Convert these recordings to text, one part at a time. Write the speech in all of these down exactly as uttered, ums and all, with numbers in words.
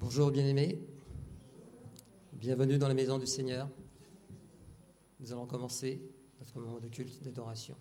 Bonjour bien-aimés, bienvenue dans la maison du Seigneur. Nous allons commencer notre moment de culte, d'adoration.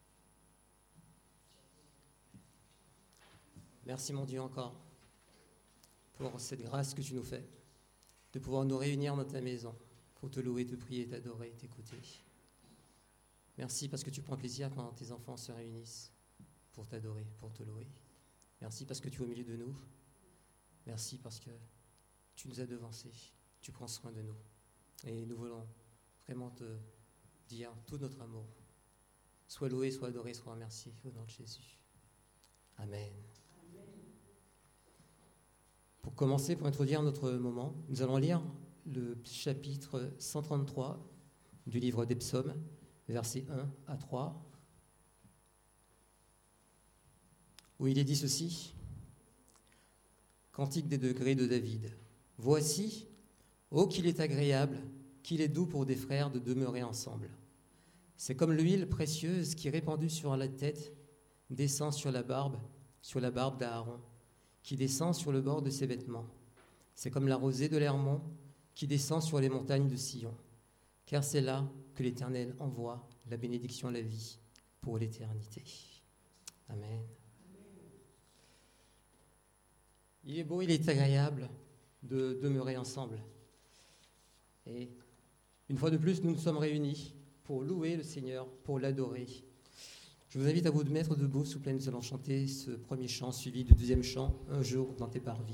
Merci mon Dieu encore pour cette grâce que tu nous fais, de pouvoir nous réunir dans ta maison pour te louer, te prier, t'adorer, t'écouter. Merci parce que tu prends plaisir quand tes enfants se réunissent pour t'adorer, pour te louer. Merci parce que tu es au milieu de nous. Merci parce que tu nous as devancés, tu prends soin de nous. Et nous voulons vraiment te dire tout notre amour. Sois loué, sois adoré, sois remercié au nom de Jésus. Amen. Amen. Pour commencer, pour introduire notre moment, nous allons lire le chapitre cent trente-trois du livre des Psaumes, versets un à trois, où il est dit ceci. Cantique des degrés de David. Voici, ô qu'il est agréable, qu'il est doux pour des frères de demeurer ensemble. C'est comme l'huile précieuse qui, répandue sur la tête, descend sur la barbe, sur la barbe d'Aaron, qui descend sur le bord de ses vêtements. C'est comme la rosée de l'Hermon qui descend sur les montagnes de Sion. Car c'est là que l'Éternel envoie la bénédiction à la vie pour l'éternité. Amen. Il est beau, il est agréable de demeurer ensemble. Et une fois de plus, nous nous sommes réunis pour louer le Seigneur, pour l'adorer. Je vous invite à vous mettre debout, s'il vous plaît. Nous allons chanter ce premier chant suivi du deuxième chant, « Un jour dans tes parvis ».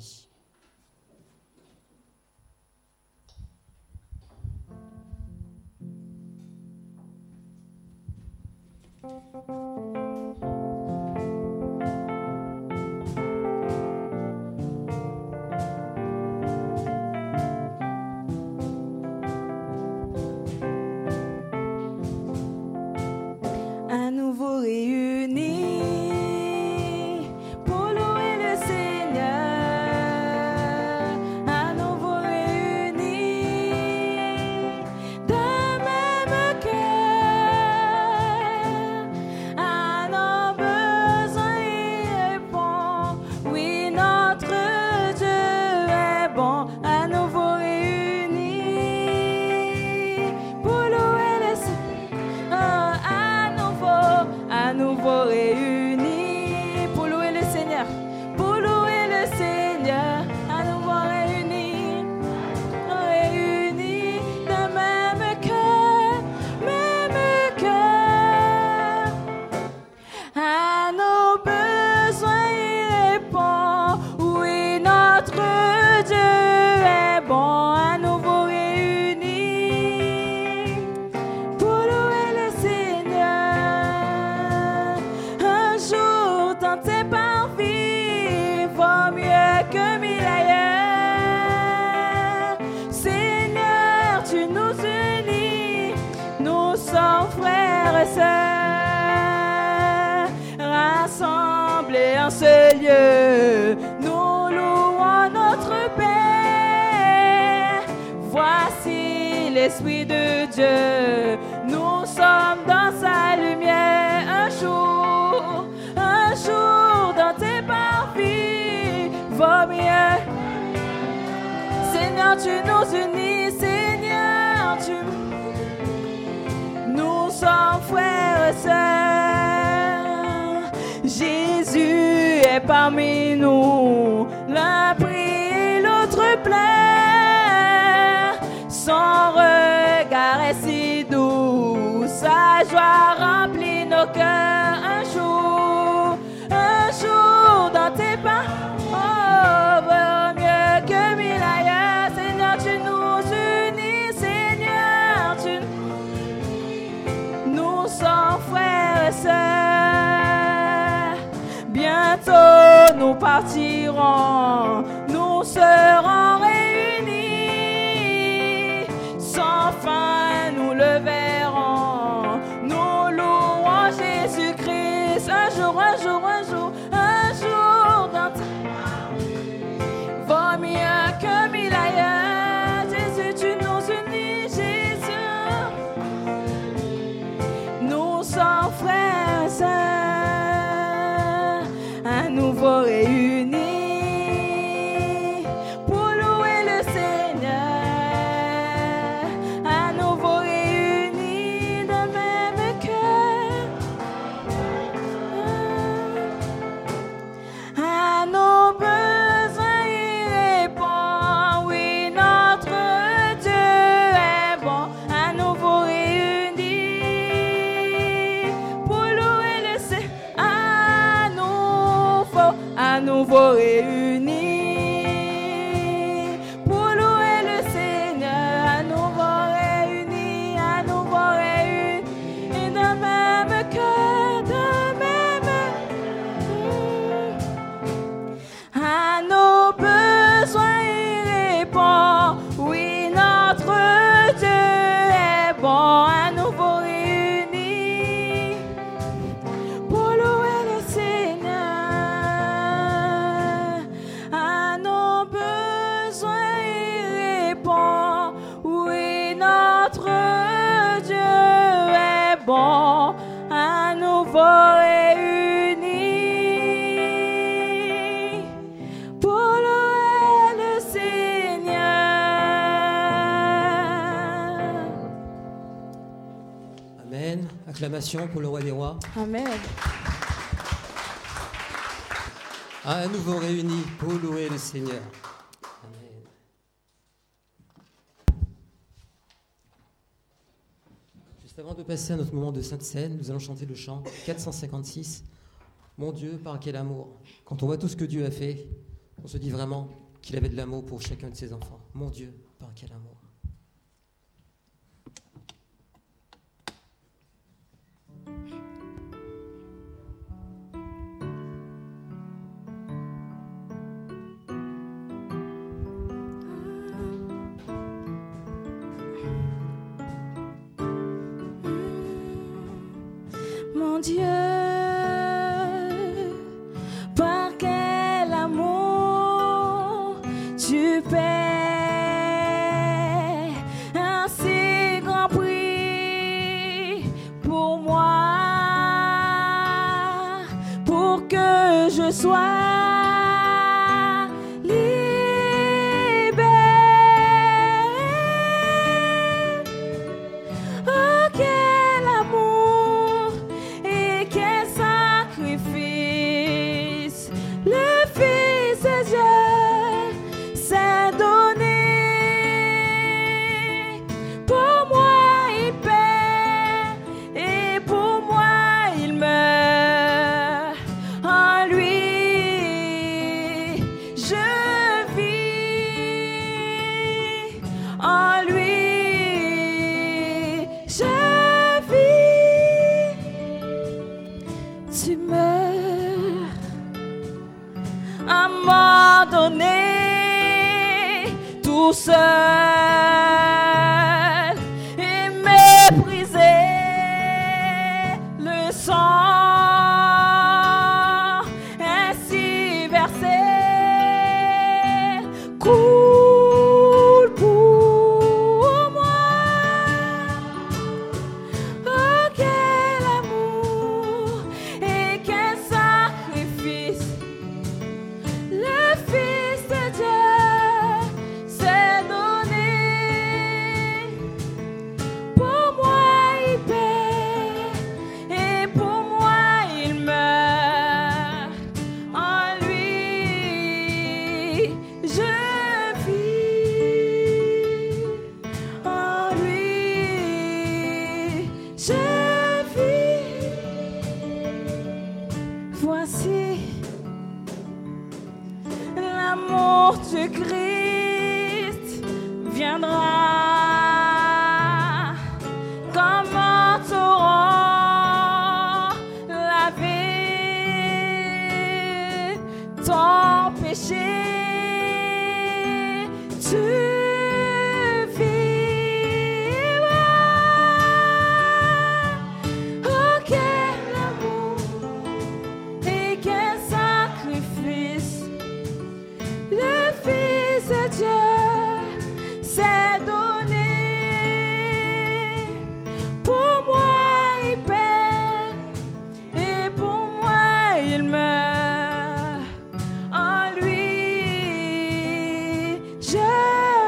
L'Esprit de Dieu, nous sommes dans sa lumière. Un jour, un jour dans tes parvis, vaut mieux. Seigneur, tu nous unis, Seigneur, tu nous sommes frères et sœurs. Jésus est parmi nous, l'un prie, l'autre pleure. Son regard est si doux, sa joie remplit nos cœurs. Un jour, un jour dans tes pas, oh, vaut mieux que mille ailleurs. Seigneur, tu nous unis, Seigneur, tu nous sommes frères et sœurs. Bientôt nous partirons, nous serons réunis. Sans fin, nous le verrons, nous louons Jésus-Christ. nouveau réunis pour louer le Seigneur, à nouveau réunis, à nouveau réunis, et de même cœur, de même à nos besoins il répond. Oui, notre Dieu est bon, à nouveau réunis pour louer le Seigneur. À nos besoins il répond. Oui, notre Dieu est bon, à nouveau réunis pour louer le Seigneur. Amen. Acclamation pour le roi des rois. Amen. À nouveau réunis pour louer le Seigneur. Amen. Juste avant de passer à notre moment de Sainte Seine, nous allons chanter le chant quatre cent cinquante-six. Mon Dieu, par quel amour. Quand on voit tout ce que Dieu a fait, on se dit vraiment qu'il avait de l'amour pour chacun de ses enfants. Mon Dieu, par quel amour. Mon Dieu, par quel amour tu paies un si grand prix pour moi, pour que je sois tout seul et mépriser le sang ainsi versé coule pour moi. Oh, quel amour et quel sacrifice le Fils de Dieu s'est donné. Pour moi il paie et pour moi il meurt. En lui je vis. En lui je vis. Voici l'amour de Christ viendra comme un torrent laver ton péché. Tu vivras. Oh, quel amour et quel sacrifice le Fils de Dieu s'est donné. Pour moi il paie et pour moi il meurt. En lui je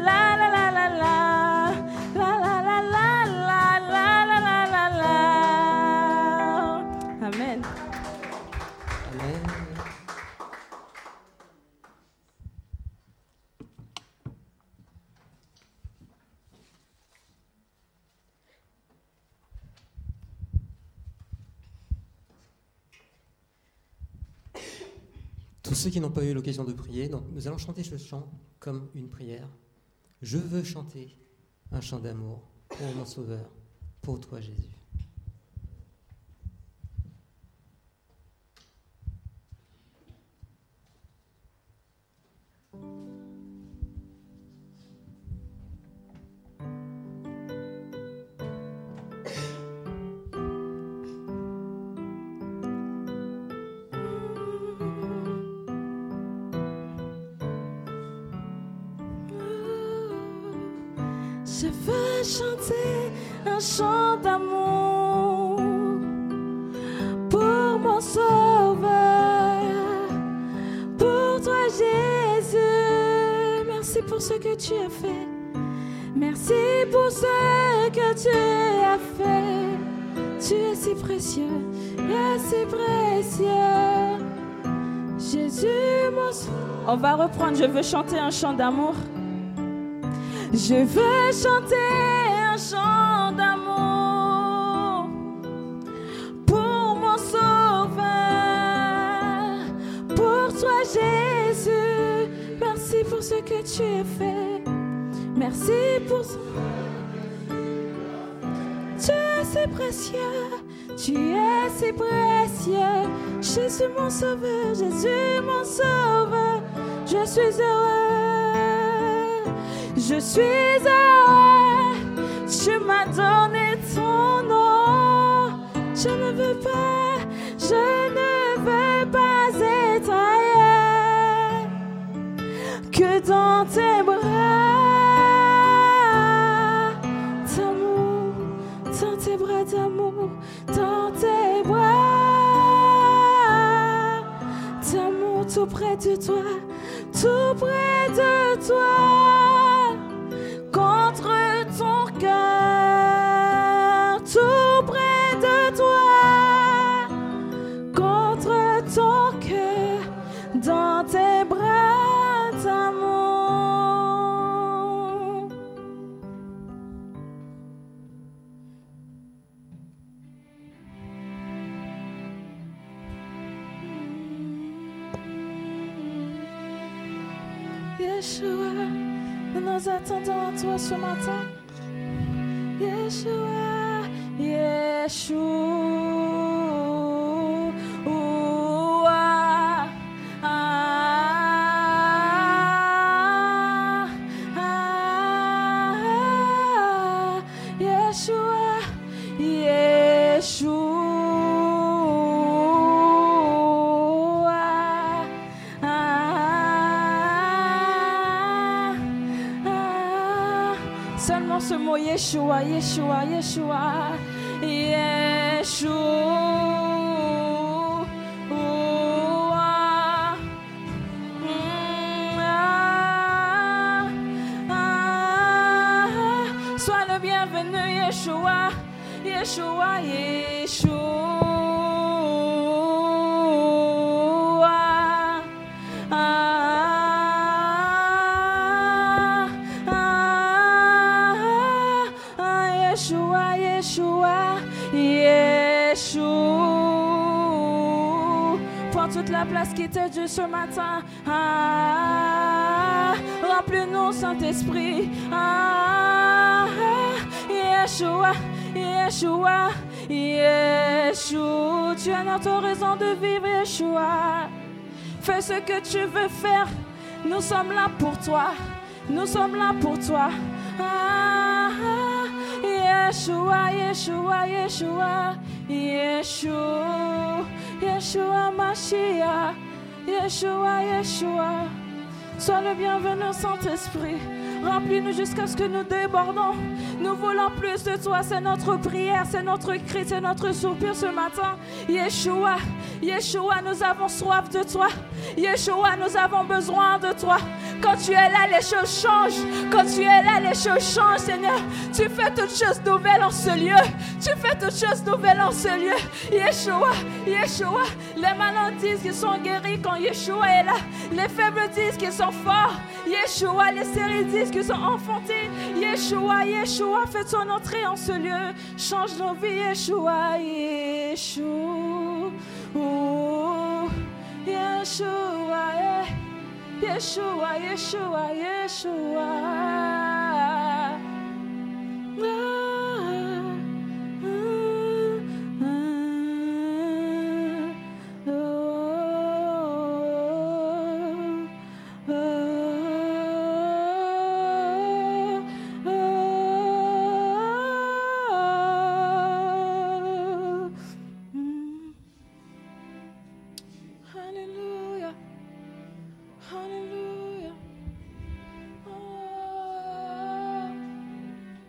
la la la la la la la la la la la la la la la. Amen. Amen. Tous ceux qui n'ont pas eu l'occasion de prier, donc nous allons chanter ce chant comme une prière. Je veux chanter un chant d'amour pour mon Sauveur, pour toi Jésus. Je veux chanter un chant d'amour pour mon Sauveur, pour toi Jésus. Merci pour ce que tu as fait. Merci pour ce que tu as fait. Tu es si précieux, tu es si précieux. Jésus, mon Sauveur. On va reprendre. Je veux chanter un chant d'amour. Je veux chanter un chant d'amour pour mon Sauveur, pour toi Jésus. Merci pour ce que tu as fait. Merci pour ce... Tu es si précieux, tu es si précieux. Jésus mon Sauveur, Jésus mon Sauveur. Je suis heureux. Je suis heureux, tu m'as donné ton nom. Je ne veux pas, je ne veux pas être ailleurs que dans tes bras d'amour, dans tes bras d'amour, dans tes bras d'amour, tout près de toi, tout près de toi. Contre ton cœur, tout près de toi, contre ton cœur, dans tes bras d'amour. Yeshua, nous nous attendons à toi ce matin. Yeshua, Yeshua, ah, ah, Yeshua, Yeshua. Seulement ce mot Yeshua, Yeshua, Yeshua, Yeshua. Sois le bienvenu, Yeshua, Yeshua, Yeshua. Yeshua, Yeshua, Yeshua. Prends toute la place qui t'est due ce matin. Ah, remplis-nous, Saint-Esprit. Ah, Yeshua, Yeshua, Yeshua. Tu as notre raison de vivre, Yeshua. Fais ce que tu veux faire. Nous sommes là pour toi. Nous sommes là pour toi. Ah, Yeshua, Yeshua, Yeshua, Yeshua, Yeshua, Mashiach, Yeshua, Yeshua. Sois le bienvenu, Saint-Esprit. Remplis-nous jusqu'à ce que nous débordons. Nous voulons plus de toi. C'est notre prière, c'est notre cri, c'est notre soupir ce matin. Yeshua, Yeshua, nous avons soif de toi. Yeshua, nous avons besoin de toi. Quand tu es là, les choses changent. Quand tu es là, les choses changent, Seigneur. Tu fais toutes choses nouvelles en ce lieu. Tu fais toutes choses nouvelles en ce lieu. Yeshua, Yeshua. Les malades disent qu'ils sont guéris quand Yeshua est là. Les faibles disent qu'ils sont forts. Yeshua, les stériles disent qu'ils sont enfantés. Yeshua, Yeshua, fais ton entrée en ce lieu. Change nos vies, Yeshua, Yeshua. Oh, Yeshua, eh. Yeshua, Yeshua, Yeshua. Ah, ah, ah, oh, oh, oh. Mm. Hallelujah. Hallelujah. Oh.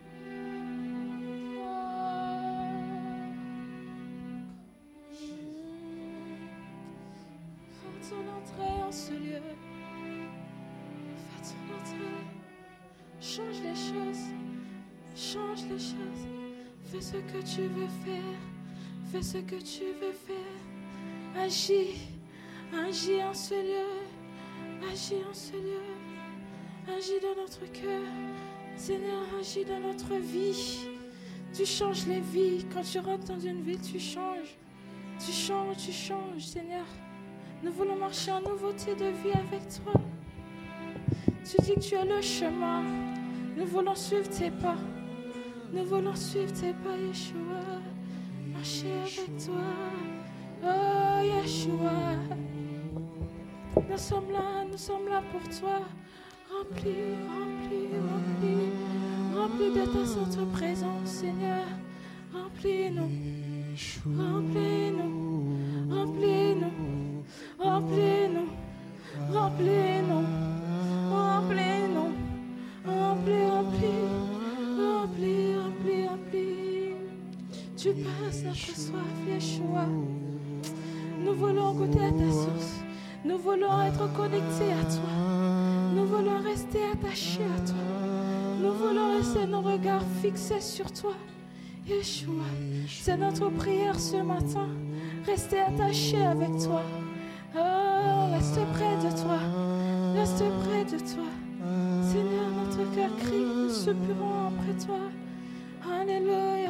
change les choses. Change les choses. Fais ce que tu veux faire. Fais ce que tu veux faire. Agis. Agis en ce lieu. Agis en ce lieu. Agis dans notre cœur. Seigneur, agis dans notre vie. Tu changes les vies. Quand tu rentres dans une ville, tu changes. Tu changes, tu changes, Seigneur. Nous voulons marcher en nouveauté de vie avec toi. Tu dis que tu es le chemin. Nous voulons suivre tes pas. Nous voulons suivre tes pas, Yeshua. Marcher avec toi. Oh, Yeshua. Nous sommes là, nous sommes là pour toi. Remplis, remplis, remplis. Remplis de ta sainte présence, Seigneur. Remplis-nous. Remplis-nous. Remplis-nous. Remplis-nous. Remplis-nous. Remplis-nous. Remplis, remplis. Remplis, remplis, remplis. Tu passes notre soif, Yeshua. Nous voulons goûter à ta source. Nous voulons être connectés à toi. Nous voulons rester attachés à toi. Nous voulons rester nos regards fixés sur toi. Yeshua, c'est notre prière ce matin. Rester attachés avec toi. Oh, reste près de toi. Reste près de toi. Seigneur, notre cœur crie, nous soupirons après toi. Alléluia.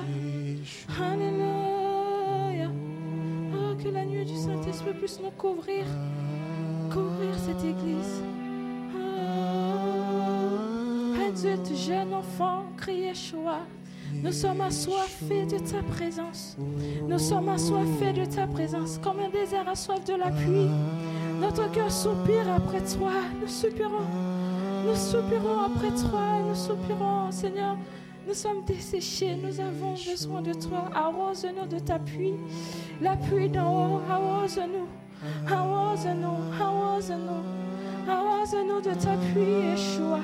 Alléluia. Oh, que la nuit du Saint-Esprit puisse nous couvrir. Couvrir cette église. Oh, adulte, jeune enfant, crie Yeshua. Nous sommes assoiffés de ta présence. Nous sommes assoiffés de ta présence. Comme un désert a soif de la pluie. Notre cœur soupire après toi. Nous soupirons. Nous soupirons après toi. Nous soupirons, Seigneur. Nous sommes desséchés. Nous avons besoin de toi. Arrose-nous de ta pluie. La pluie d'en haut. Arrose-nous. Arrose-nous. Arrose-nous. Arrose-nous de ta pluie, Yeshua.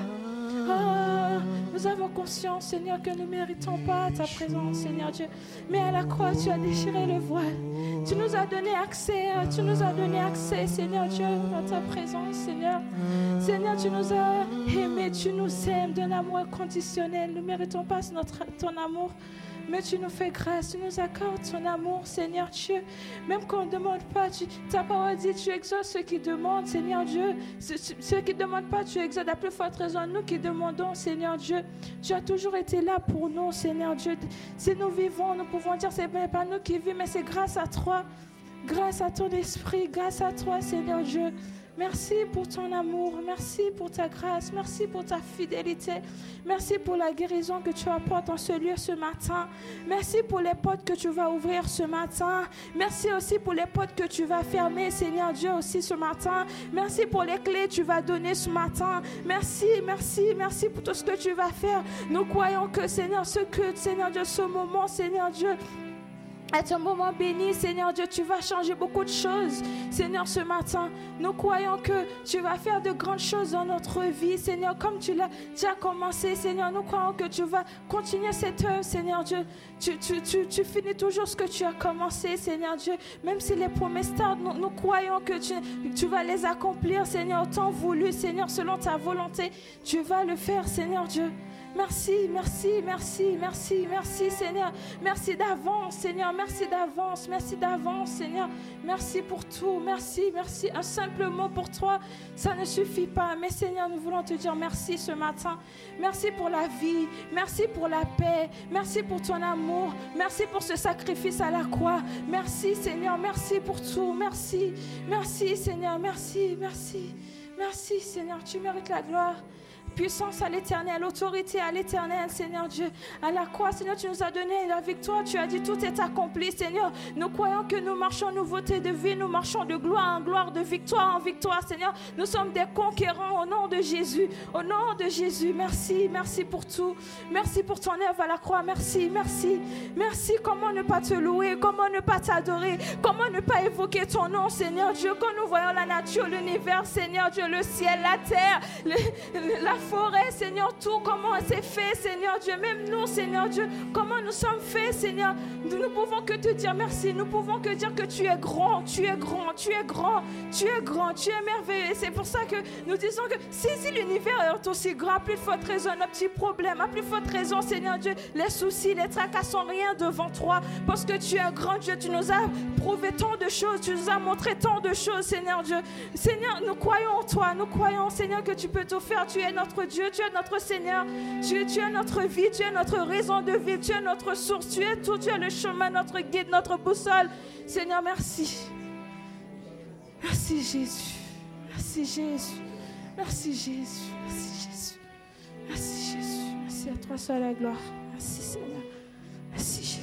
Ah, nous avons conscience, Seigneur, que nous ne méritons pas ta présence, Seigneur Dieu. Mais à la croix, tu as déchiré le voile. Tu nous as donné accès, tu nous as donné accès, Seigneur Dieu, à ta présence, Seigneur. Seigneur, tu nous as aimés, tu nous aimes d'un amour inconditionnel. Nous ne méritons pas notre, ton amour. Mais tu nous fais grâce, tu nous accordes ton amour, Seigneur Dieu. Même quand on ne demande pas, tu, ta parole dit, tu exauces ceux qui demandent, Seigneur Dieu. Ceux, ceux qui ne demandent pas, tu exauces à plus forte raison. Nous qui demandons, Seigneur Dieu, tu as toujours été là pour nous, Seigneur Dieu. Si nous vivons, nous pouvons dire, c'est pas nous qui vivons, mais c'est grâce à toi, grâce à ton esprit, grâce à toi, Seigneur Dieu. Merci pour ton amour, merci pour ta grâce, merci pour ta fidélité, merci pour la guérison que tu apportes en ce lieu ce matin, merci pour les portes que tu vas ouvrir ce matin, merci aussi pour les portes que tu vas fermer, Seigneur Dieu, aussi ce matin, merci pour les clés que tu vas donner ce matin, merci, merci, merci pour tout ce que tu vas faire. Nous croyons que, Seigneur, ce que, Seigneur Dieu, ce moment, Seigneur Dieu, est un moment béni, Seigneur Dieu, tu vas changer beaucoup de choses, Seigneur, ce matin. Nous croyons que tu vas faire de grandes choses dans notre vie, Seigneur, comme tu l'as déjà commencé, Seigneur. Nous croyons que tu vas continuer cette œuvre, Seigneur Dieu. Tu, tu, tu, tu finis toujours ce que tu as commencé, Seigneur Dieu. Même si les promesses tardent, nous, nous croyons que tu, tu vas les accomplir, Seigneur, tant voulu, Seigneur, selon ta volonté. Tu vas le faire, Seigneur Dieu. Merci, merci, merci, merci, merci, Seigneur. Merci d'avance, Seigneur. Merci d'avance, merci d'avance, Seigneur. Merci pour tout, merci, merci. Un simple mot pour toi, ça ne suffit pas. Mais Seigneur, nous voulons te dire merci ce matin. Merci pour la vie, merci pour la paix, merci pour ton amour, merci pour ce sacrifice à la croix. Merci, Seigneur, merci pour tout. Merci, merci, Seigneur, merci, merci, merci, Seigneur. Tu mérites la gloire. Puissance à l'éternel, autorité à l'éternel, Seigneur Dieu. À la croix, Seigneur, tu nous as donné la victoire. Tu as dit tout est accompli, Seigneur. Nous croyons que nous marchons en nouveauté de vie. Nous marchons de gloire en gloire, de victoire en victoire, Seigneur. Nous sommes des conquérants au nom de Jésus. Au nom de Jésus, merci, merci pour tout. Merci pour ton œuvre à la croix. Merci, merci, merci. Comment ne pas te louer? Comment ne pas t'adorer? Comment ne pas évoquer ton nom, Seigneur Dieu? Quand nous voyons la nature, l'univers, Seigneur Dieu, le ciel, la terre, le, la forêt, Seigneur, tout, comment c'est fait, Seigneur Dieu, même nous, Seigneur Dieu, comment nous sommes faits, Seigneur, nous ne pouvons que te dire merci. Nous pouvons que dire que tu es grand, tu es grand, tu es grand, tu es grand, tu es merveilleux. Et c'est pour ça que nous disons que si, si l'univers est aussi grand, à plus forte raison, nos petits problèmes, à plus forte raison, Seigneur Dieu, les soucis, les tracas sont rien devant toi. Parce que tu es un grand Dieu, tu nous as prouvé tant de choses, tu nous as montré tant de choses, Seigneur Dieu. Seigneur, nous croyons en toi, nous croyons, Seigneur, que tu peux tout faire. Tu es notre Dieu, tu es notre Seigneur, tu, tu es notre vie, tu es notre raison de vivre, tu es notre source, tu es tout, tu es le chemin, notre guide, notre boussole. Seigneur, merci. Merci Jésus, merci Jésus, merci Jésus, merci Jésus, merci Jésus, merci à toi seul la gloire, merci Seigneur, merci Jésus.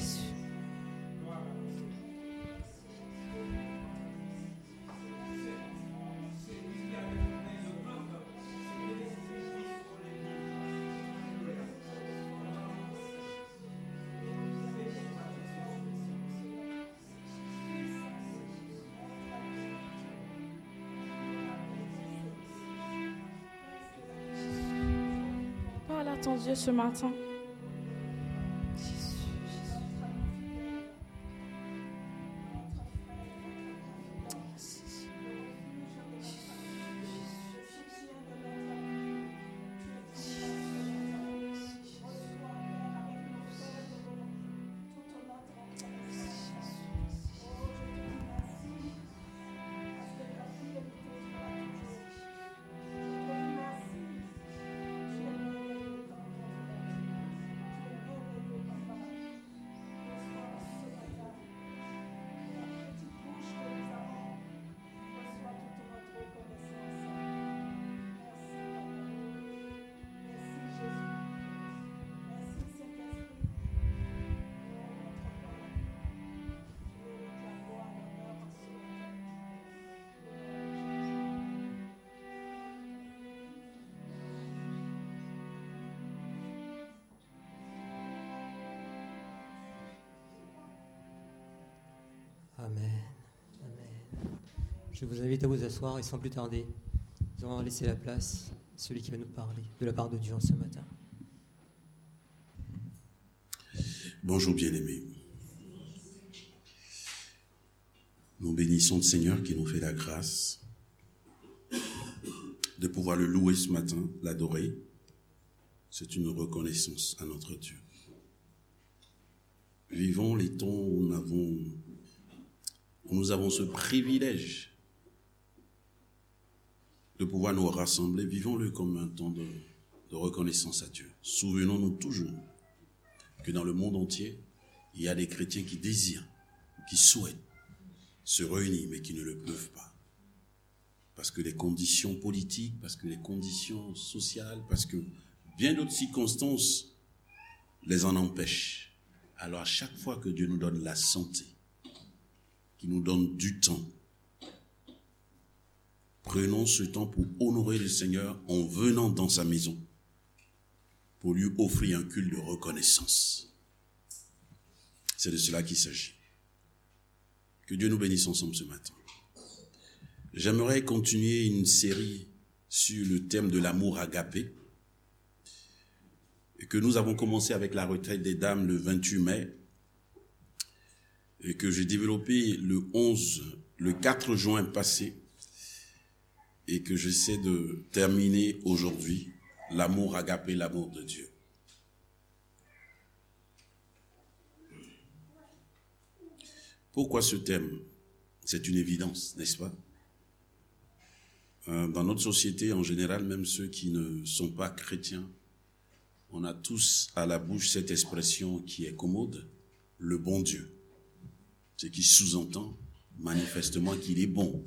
Parle à ton Dieu ce matin. Jésus, Jésus. Amen. Amen. Je vous invite à vous asseoir et sans plus tarder, nous allons laisser la place à celui qui va nous parler de la part de Dieu en ce matin. Bonjour bien-aimés. Nous bénissons le Seigneur qui nous fait la grâce de pouvoir le louer ce matin, l'adorer. C'est une reconnaissance à notre Dieu. Vivons les temps où nous avons, où nous avons ce privilège de pouvoir nous rassembler. Vivons-le comme un temps de, de reconnaissance à Dieu. Souvenons-nous toujours que dans le monde entier, il y a des chrétiens qui désirent, qui souhaitent se réunir, mais qui ne le peuvent pas. Parce que les conditions politiques, parce que les conditions sociales, parce que bien d'autres circonstances les en empêchent. Alors à chaque fois que Dieu nous donne la santé, qu'il nous donne du temps, prenons ce temps pour honorer le Seigneur en venant dans sa maison, pour lui offrir un culte de reconnaissance. C'est de cela qu'il s'agit. Que Dieu nous bénisse ensemble ce matin. J'aimerais continuer une série sur le thème de l'amour agapé, et que nous avons commencé avec la retraite des dames le vingt-huit mai, et que j'ai développé le onze, le quatre juin passé, et que j'essaie de terminer aujourd'hui, l'amour agapé, l'amour de Dieu. Pourquoi ce thème? C'est une évidence, n'est-ce pas? Dans notre société, en général, même ceux qui ne sont pas chrétiens, on a tous à la bouche cette expression qui est commode, le bon Dieu. Ce qui sous-entend manifestement qu'il est bon.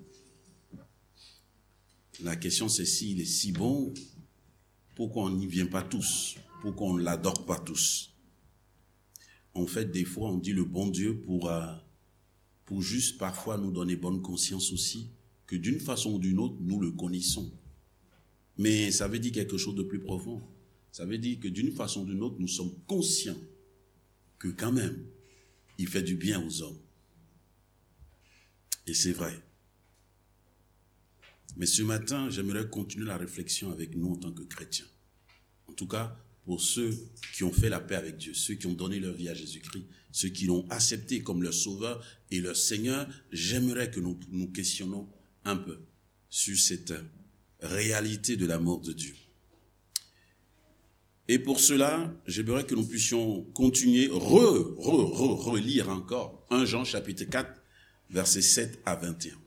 La question c'est s'il est si bon, pourquoi on n'y vient pas tous? Pourquoi on ne l'adore pas tous? En fait, des fois, on dit le bon Dieu pour, euh, pour juste parfois nous donner bonne conscience aussi, que d'une façon ou d'une autre, nous le connaissons. Mais ça veut dire quelque chose de plus profond. Ça veut dire que d'une façon ou d'une autre, nous sommes conscients que quand même, il fait du bien aux hommes. Et c'est vrai. Mais ce matin, j'aimerais continuer la réflexion avec nous en tant que chrétiens. En tout cas, pour ceux qui ont fait la paix avec Dieu, ceux qui ont donné leur vie à Jésus-Christ, ceux qui l'ont accepté comme leur sauveur et leur Seigneur. J'aimerais que nous nous questionnons un peu sur cette réalité de l'amour de Dieu. Et pour cela, j'aimerais que nous puissions continuer, re, re, re, relire encore premier Jean chapitre quatre, versets sept à vingt et un.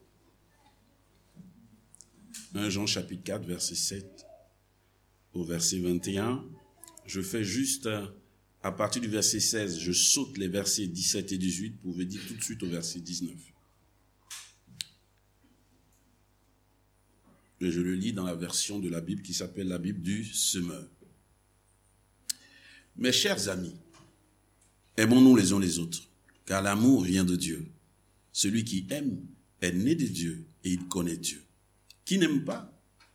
premier Jean chapitre quatre, verset sept au verset vingt et un. Je fais juste, à partir du verset seize, je saute les versets dix-sept et dix-huit pour venir tout de suite au verset dix-neuf. Et je le lis dans la version de la Bible qui s'appelle la Bible du Semeur. Mes chers amis, aimons-nous les uns les autres, car l'amour vient de Dieu. Celui qui aime est né de Dieu et il connaît Dieu. Qui n'aime pas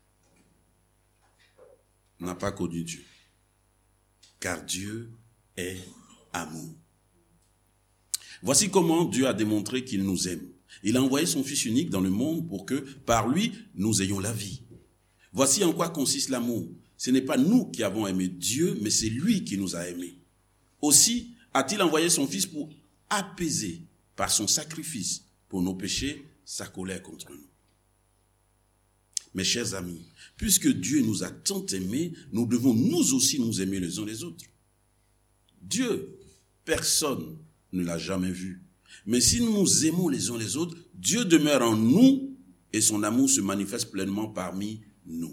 n'a pas connu Dieu, car Dieu est amour. Voici comment Dieu a démontré qu'il nous aime. Il a envoyé son Fils unique dans le monde pour que, par lui, nous ayons la vie. Voici en quoi consiste l'amour. Ce n'est pas nous qui avons aimé Dieu, mais c'est lui qui nous a aimés. Aussi a-t-il envoyé son Fils pour apaiser, par son sacrifice, pour nos péchés, sa colère contre nous. Mes chers amis, puisque Dieu nous a tant aimés, nous devons nous aussi nous aimer les uns les autres. Dieu, personne ne l'a jamais vu. Mais si nous nous aimons les uns les autres, Dieu demeure en nous et son amour se manifeste pleinement parmi nous.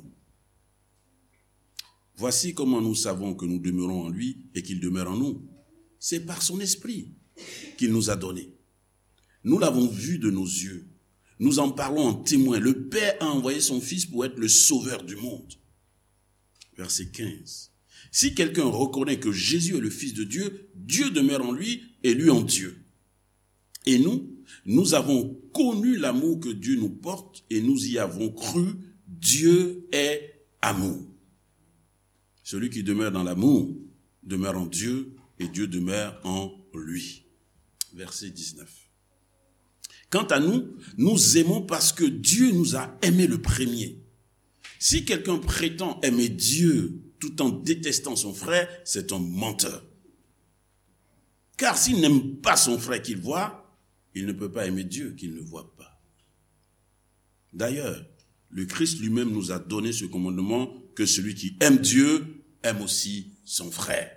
Voici comment nous savons que nous demeurons en lui et qu'il demeure en nous. C'est par son esprit qu'il nous a donné. Nous l'avons vu de nos yeux. Nous en parlons en témoin. Le Père a envoyé son Fils pour être le sauveur du monde. Verset quinze. Si quelqu'un reconnaît que Jésus est le Fils de Dieu, Dieu demeure en lui et lui en Dieu. Et nous, nous avons connu l'amour que Dieu nous porte et nous y avons cru. Dieu est amour. Celui qui demeure dans l'amour demeure en Dieu et Dieu demeure en lui. Verset dix-neuf. Quant à nous, nous aimons parce que Dieu nous a aimés le premier. Si quelqu'un prétend aimer Dieu tout en détestant son frère, c'est un menteur. Car s'il n'aime pas son frère qu'il voit, il ne peut pas aimer Dieu qu'il ne voit pas. D'ailleurs, le Christ lui-même nous a donné ce commandement que celui qui aime Dieu aime aussi son frère.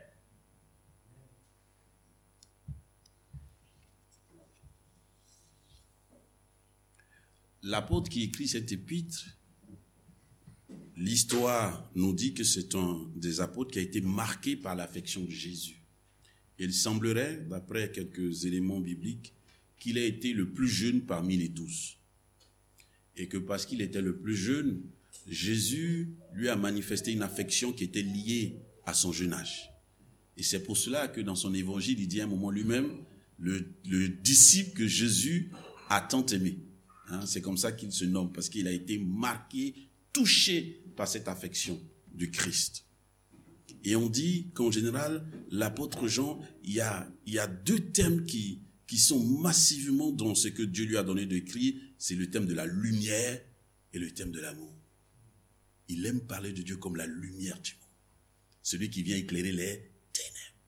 L'apôtre qui écrit cette épître, l'histoire nous dit que c'est un des apôtres qui a été marqué par l'affection de Jésus. Il semblerait, d'après quelques éléments bibliques, qu'il a été le plus jeune parmi les douze. Et que parce qu'il était le plus jeune, Jésus lui a manifesté une affection qui était liée à son jeune âge. Et c'est pour cela que dans son évangile, il dit à un moment lui-même, le, le disciple que Jésus a tant aimé. Hein, c'est comme ça qu'il se nomme, parce qu'il a été marqué, touché par cette affection du Christ. Et on dit qu'en général, l'apôtre Jean, il y a, il y a deux thèmes qui, qui sont massivement dans ce que Dieu lui a donné d'écrire. C'est le thème de la lumière et le thème de l'amour. Il aime parler de Dieu comme la lumière du monde. Celui qui vient éclairer les ténèbres.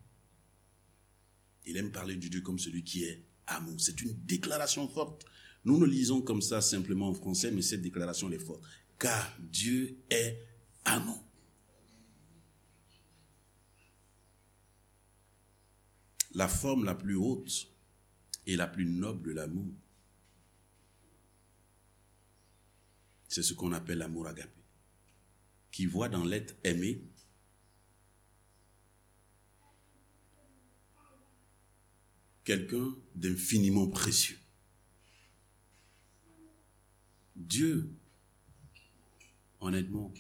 Il aime parler de Dieu comme celui qui est amour. C'est une déclaration forte. Nous ne lisons comme ça simplement en français, mais cette déclaration est forte. Car Dieu est amour. La forme la plus haute et la plus noble de l'amour, c'est ce qu'on appelle l'amour agapé, qui voit dans l'être aimé quelqu'un d'infiniment précieux. Dieu, honnêtement,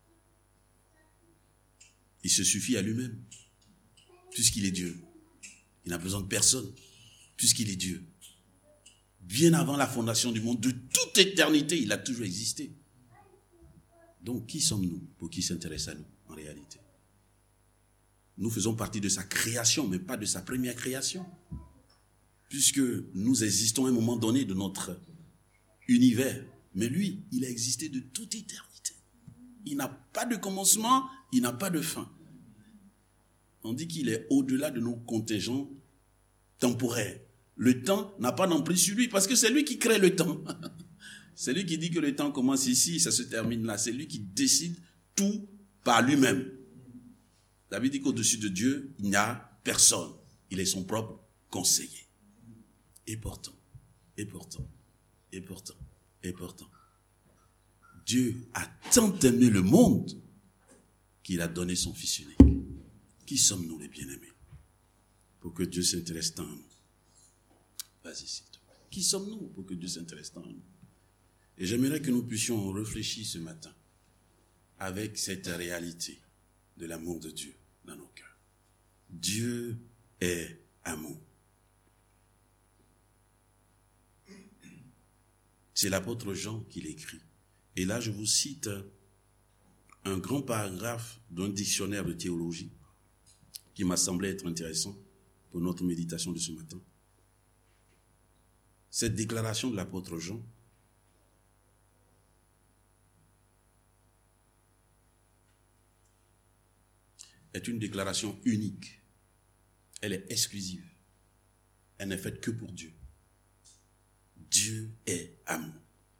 il se suffit à lui-même, puisqu'il est Dieu. Il n'a besoin de personne, puisqu'il est Dieu. Bien avant la fondation du monde, de toute éternité, il a toujours existé. Donc, qui sommes-nous pour qui s'intéresse à nous, en réalité? Nous faisons partie de sa création, mais pas de sa première création. Puisque nous existons à un moment donné de notre univers. Mais lui, il a existé de toute éternité. Il n'a pas de commencement, il n'a pas de fin. On dit qu'il est au-delà de nos contingents temporaires. Le temps n'a pas d'emprise sur lui parce que c'est lui qui crée le temps. C'est lui qui dit que le temps commence ici, ça se termine là. C'est lui qui décide tout par lui-même. David dit qu'au-dessus de Dieu, il n'y a personne. Il est son propre conseiller. Et pourtant, et pourtant, et pourtant, et pourtant, Dieu a tant aimé le monde qu'il a donné son Fils unique. Qui sommes-nous les bien-aimés pour que Dieu s'intéresse tant à nous? Vas-y, s'il te plaît. Qui sommes-nous pour que Dieu s'intéresse tant à nous? Et j'aimerais que nous puissions réfléchir ce matin avec cette réalité de l'amour de Dieu dans nos cœurs. Dieu est amour. C'est l'apôtre Jean qui l'écrit. Et là, je vous cite un grand paragraphe d'un dictionnaire de théologie qui m'a semblé être intéressant pour notre méditation de ce matin. Cette déclaration de l'apôtre Jean est une déclaration unique. Elle est exclusive. Elle n'est faite que pour Dieu. Dieu est amour.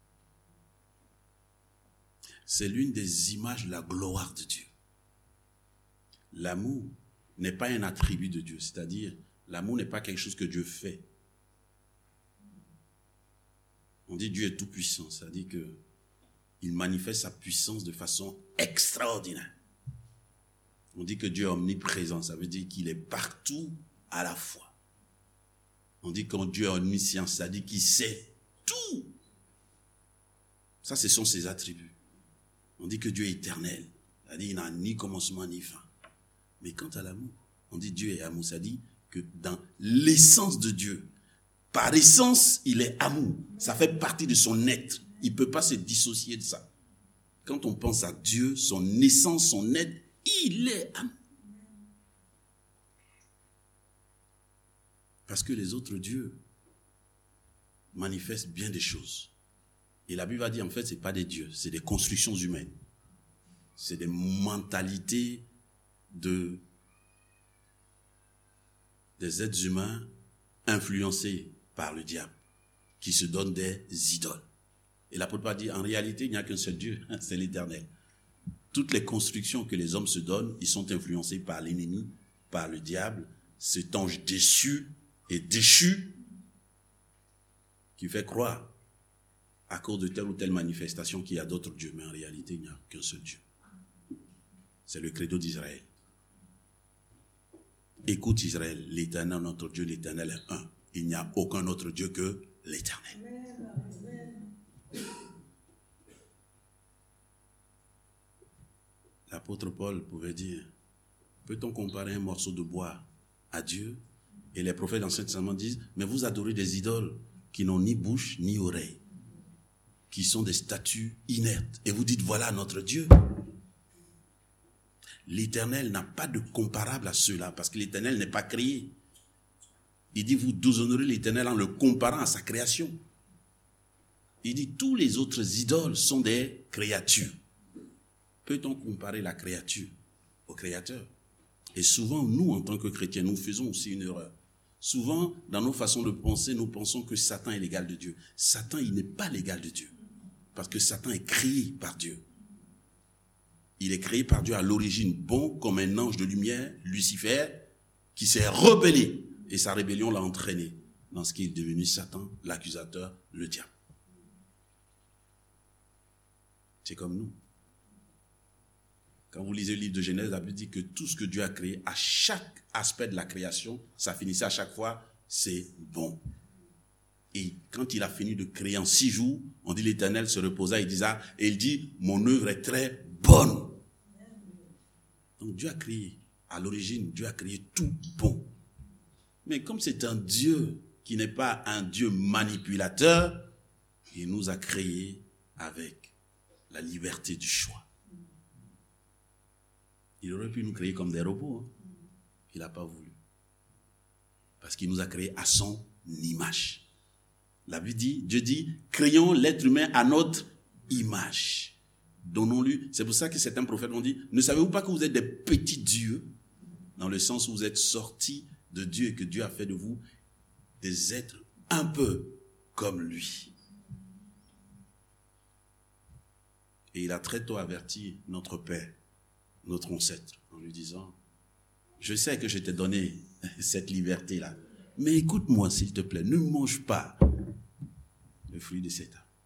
C'est l'une des images de la gloire de Dieu. L'amour n'est pas un attribut de Dieu, c'est-à-dire l'amour n'est pas quelque chose que Dieu fait. On dit Dieu est tout puissant, c'est-à-dire que il manifeste sa puissance de façon extraordinaire. On dit que Dieu est omniprésent, ça veut dire qu'il est partout à la fois. On dit que Dieu est omniscient, ça dit qu'il sait tout. Ça, ce sont ses attributs. On dit que Dieu est éternel, c'est-à-dire qu'il n'a ni commencement ni fin. Mais quant à l'amour, on dit Dieu est amour, ça dit que dans l'essence de Dieu, par essence, il est amour. Ça fait partie de son être. Il ne peut pas se dissocier de ça. Quand on pense à Dieu, son essence, son être, il est amour. Parce que les autres dieux manifestent bien des choses. Et la Bible va dire, en fait, ce n'est pas des dieux, c'est des constructions humaines. C'est des mentalités de, des êtres humains influencés par le diable, qui se donnent des idoles. Et l'apôtre Paul dit, en réalité, il n'y a qu'un seul Dieu, c'est l'Éternel. Toutes les constructions que les hommes se donnent, ils sont influencés par l'ennemi, par le diable, cet ange déçu et déchu qui fait croire à cause de telle ou telle manifestation qu'il y a d'autres dieux. Mais en réalité, il n'y a qu'un seul Dieu. C'est le credo d'Israël. Écoute Israël, l'Éternel, notre Dieu, l'Éternel est un. Il n'y a aucun autre Dieu que l'Éternel. L'apôtre Paul pouvait dire, peut-on comparer un morceau de bois à Dieu? Et les prophètes de l'Ancien Testament disent, mais vous adorez des idoles qui n'ont ni bouche ni oreille, qui sont des statues inertes. Et vous dites, voilà notre Dieu. L'Éternel n'a pas de comparable à ceux-là, parce que l'Éternel n'est pas créé. Il dit, vous déshonorez l'Éternel en le comparant à sa création. Il dit, tous les autres idoles sont des créatures. Peut-on comparer la créature au Créateur? Et souvent, nous, en tant que chrétiens, nous faisons aussi une erreur. Souvent, dans nos façons de penser, nous pensons que Satan est l'égal de Dieu. Satan, il n'est pas l'égal de Dieu. Parce que Satan est créé par Dieu. Il est créé par Dieu à l'origine, bon comme un ange de lumière, Lucifer, qui s'est rebellé. Et sa rébellion l'a entraîné dans ce qui est devenu Satan, l'accusateur, le diable. C'est comme nous. Quand vous lisez le livre de Genèse, la Bible dit que tout ce que Dieu a créé, à chaque aspect de la création, ça finissait à chaque fois, c'est bon. Et quand il a fini de créer en six jours, on dit l'Éternel se reposa et disait, et il dit, mon œuvre est très bonne. Donc Dieu a créé, à l'origine, Dieu a créé tout bon. Mais comme c'est un Dieu qui n'est pas un Dieu manipulateur, il nous a créés avec la liberté du choix. Il aurait pu nous créer comme des robots. Hein. Il n'a pas voulu. Parce qu'il nous a créés à son image. La Bible dit, Dieu dit, créons l'être humain à notre image. Donnons-lui. C'est pour ça que certains prophètes ont dit, ne savez-vous pas que vous êtes des petits dieux? dans le sens où vous êtes sortis de Dieu et que Dieu a fait de vous des êtres un peu comme lui. Et il a très tôt averti notre Père, notre ancêtre, en lui disant, je sais que je t'ai donné cette liberté-là, mais écoute-moi s'il te plaît, ne mange pas le fruit de cet arbre.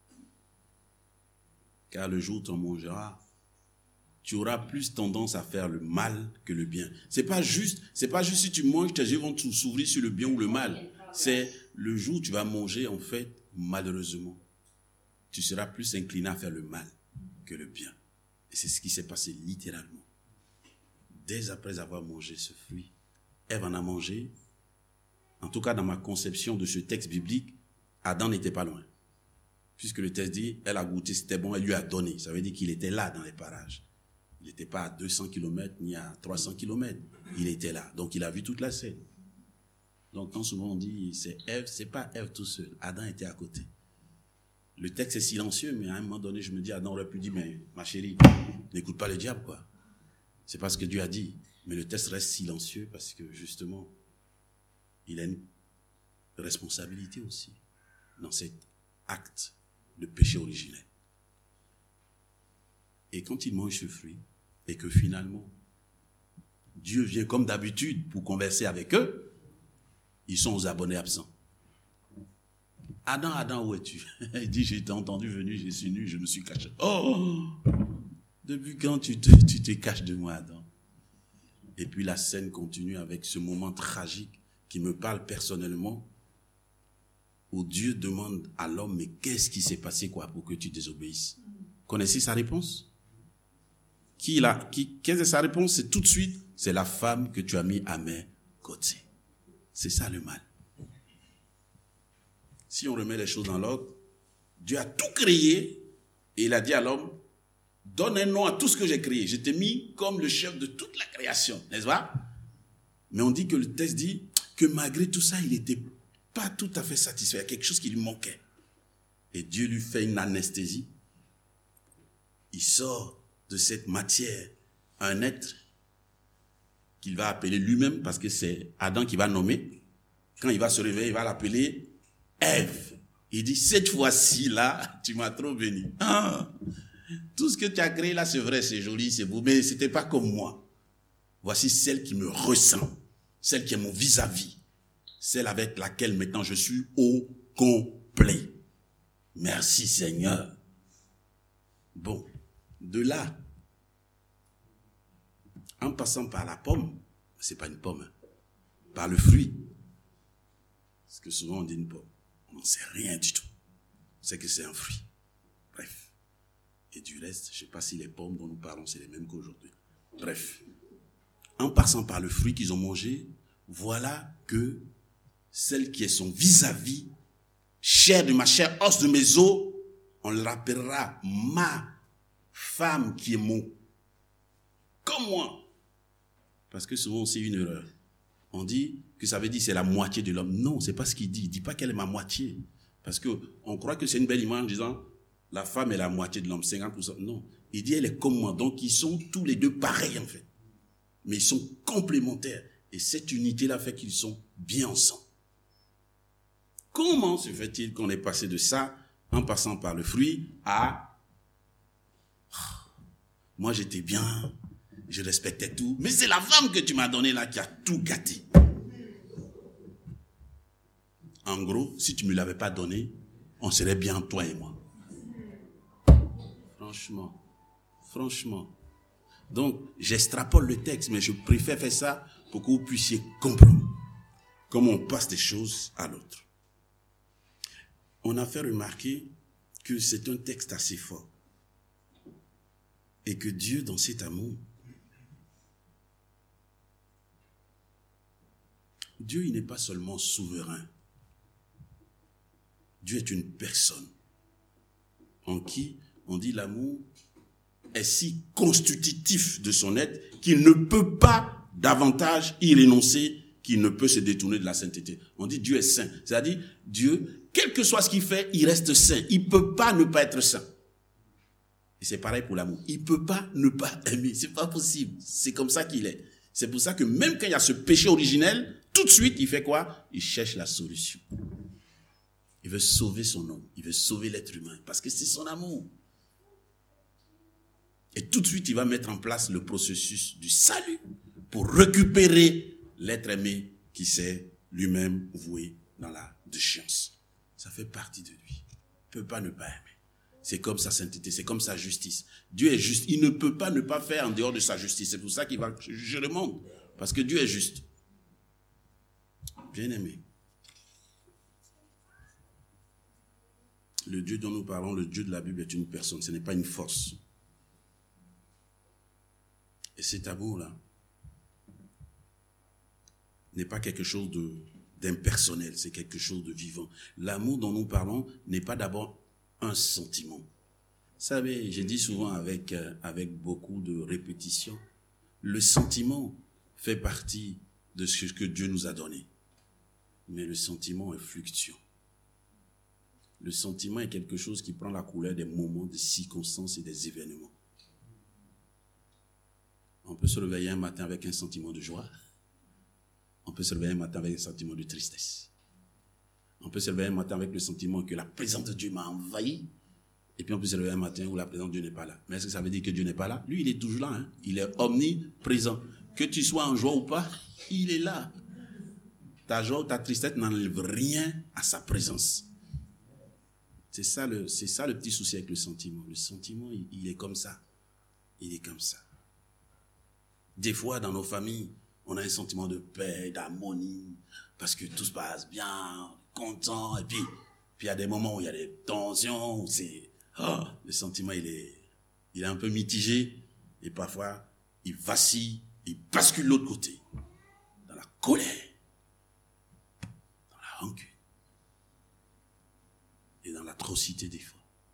Car le jour où tu en mangeras, tu auras plus tendance à faire le mal que le bien. C'est pas juste, c'est pas juste si tu manges, tes yeux vont s'ouvrir sur le bien ou le mal. C'est le jour où tu vas manger, en fait, malheureusement, tu seras plus incliné à faire le mal que le bien. Et c'est ce qui s'est passé littéralement. Dès après avoir mangé ce fruit, Ève en a mangé. En tout cas, dans ma conception de ce texte biblique, Adam n'était pas loin. Puisque le texte dit, elle a goûté, c'était bon, elle lui a donné. Ça veut dire qu'il était là dans les parages. Il n'était pas à deux cents kilomètres ni à trois cents kilomètres. Il était là. Donc, il a vu toute la scène. Donc, quand souvent on dit, c'est Ève, c'est pas Ève tout seul. Adam était à côté. Le texte est silencieux, mais à un moment donné, je me dis, Adam aurait pu dire, mais ma chérie, n'écoute pas le diable, quoi. C'est pas ce que Dieu a dit. Mais le texte reste silencieux parce que, justement, il a une responsabilité aussi dans cet acte de péché originel. Et quand il mange ce fruit, et que finalement, Dieu vient comme d'habitude pour converser avec eux, ils sont aux abonnés absents. Adam, Adam, où es-tu? Il dit, j'ai été entendu venir, je suis nu, je me suis caché. Oh! Depuis quand tu te, tu te caches de moi, Adam? Et puis la scène continue avec ce moment tragique qui me parle personnellement, où Dieu demande à l'homme, mais qu'est-ce qui s'est passé quoi pour que tu désobéisses? Connaissez sa réponse? Qui l'a, qui, quelle est sa réponse? C'est tout de suite, c'est la femme que tu as mis à mes côtés. C'est ça le mal. Si on remet les choses dans l'ordre, Dieu a tout créé et il a dit à l'homme, donne un nom à tout ce que j'ai créé. Je t'ai mis comme le chef de toute la création, n'est-ce pas? Mais on dit que le texte dit que malgré tout ça, il n'était pas tout à fait satisfait. Il y a quelque chose qui lui manquait. Et Dieu lui fait une anesthésie. Il sort de cette matière un être qu'il va appeler lui-même, parce que c'est Adam qui va nommer. Quand il va se réveiller, il va l'appeler Ève. Il dit, cette fois-ci là, tu m'as trop béni. Ah, tout ce que tu as créé là, c'est vrai, c'est joli, c'est beau, mais c'était pas comme moi. Voici celle qui me ressent, celle qui est mon vis-à-vis, celle avec laquelle maintenant je suis au complet. Merci Seigneur. Bon, de là, en passant par la pomme, c'est pas une pomme, hein, par le fruit, parce que souvent on dit une pomme, on n'en sait rien du tout, c'est que c'est un fruit. Bref. Et du reste, je ne sais pas si les pommes dont nous parlons, c'est les mêmes qu'aujourd'hui. Bref. En passant par le fruit qu'ils ont mangé, voilà que celle qui est son vis-à-vis, chair de ma chair, os de mes os, on l'appellera ma femme qui est mon, comme moi. Parce que souvent, c'est une erreur. On dit que ça veut dire c'est la moitié de l'homme. Non, c'est pas ce qu'il dit. Il dit pas qu'elle est ma moitié. Parce que on croit que c'est une belle image en disant la femme est la moitié de l'homme, cinquante pour cent. Non. Il dit elle est comme moi. Donc, ils sont tous les deux pareils, en fait. Mais ils sont complémentaires. Et cette unité-là fait qu'ils sont bien ensemble. Comment se fait-il qu'on est passé de ça, en passant par le fruit, à moi j'étais bien, je respectais tout, mais c'est la femme que tu m'as donnée là qui a tout gâté. En gros, si tu ne me l'avais pas donné, on serait bien toi et moi. Franchement, franchement. Donc, j'extrapole le texte, mais je préfère faire ça pour que vous puissiez comprendre comment on passe des choses à l'autre. On a fait remarquer que c'est un texte assez fort. Et que Dieu, dans cet amour, Dieu, il n'est pas seulement souverain. Dieu est une personne en qui, on dit, l'amour est si constitutif de son être qu'il ne peut pas davantage y renoncer, qu'il ne peut se détourner de la sainteté. On dit Dieu est saint. C'est-à-dire, Dieu, quel que soit ce qu'il fait, il reste saint. Il ne peut pas ne pas être saint. Et c'est pareil pour l'amour. Il ne peut pas ne pas aimer. C'est pas possible. C'est comme ça qu'il est. C'est pour ça que même quand il y a ce péché originel, tout de suite, il fait quoi? Il cherche la solution. Il veut sauver son homme. Il veut sauver l'être humain. Parce que c'est son amour. Et tout de suite, il va mettre en place le processus du salut pour récupérer l'être aimé qui s'est lui-même voué dans la déchéance. Ça fait partie de lui. Il ne peut pas ne pas aimer. C'est comme sa sainteté, c'est comme sa justice. Dieu est juste. Il ne peut pas ne pas faire en dehors de sa justice. C'est pour ça qu'il va juger le monde. Parce que Dieu est juste. Bien aimé. Le Dieu dont nous parlons, le Dieu de la Bible est une personne. Ce n'est pas une force. Et cet amour-là n'est pas quelque chose de, d'impersonnel, c'est quelque chose de vivant. L'amour dont nous parlons n'est pas d'abord un sentiment. Vous savez, j'ai dit souvent avec, euh, avec beaucoup de répétition, le sentiment fait partie de ce que Dieu nous a donné. Mais le sentiment est fluctuant. Le sentiment est quelque chose qui prend la couleur des moments, des circonstances et des événements. On peut se réveiller un matin avec un sentiment de joie. On peut se réveiller un matin avec un sentiment de tristesse. On peut se réveiller un matin avec le sentiment que la présence de Dieu m'a envahi. Et puis on peut se réveiller un matin où la présence de Dieu n'est pas là. Mais est-ce que ça veut dire que Dieu n'est pas là? Lui, il est toujours là. Hein? Il est omniprésent. Que tu sois en joie ou pas, il est là. Ta joie ou ta tristesse n'enlève rien à sa présence. C'est ça, le, c'est ça le petit souci avec le sentiment. Le sentiment, il, il est comme ça. Il est comme ça. Des fois, dans nos familles, on a un sentiment de paix, d'harmonie, parce que tout se passe bien, content, et puis, puis il y a des moments où il y a des tensions, où c'est, oh, le sentiment, il est, il est un peu mitigé, et parfois, il vacille, il bascule de l'autre côté, dans la colère, dans la rancune, et dans l'atrocité des fois.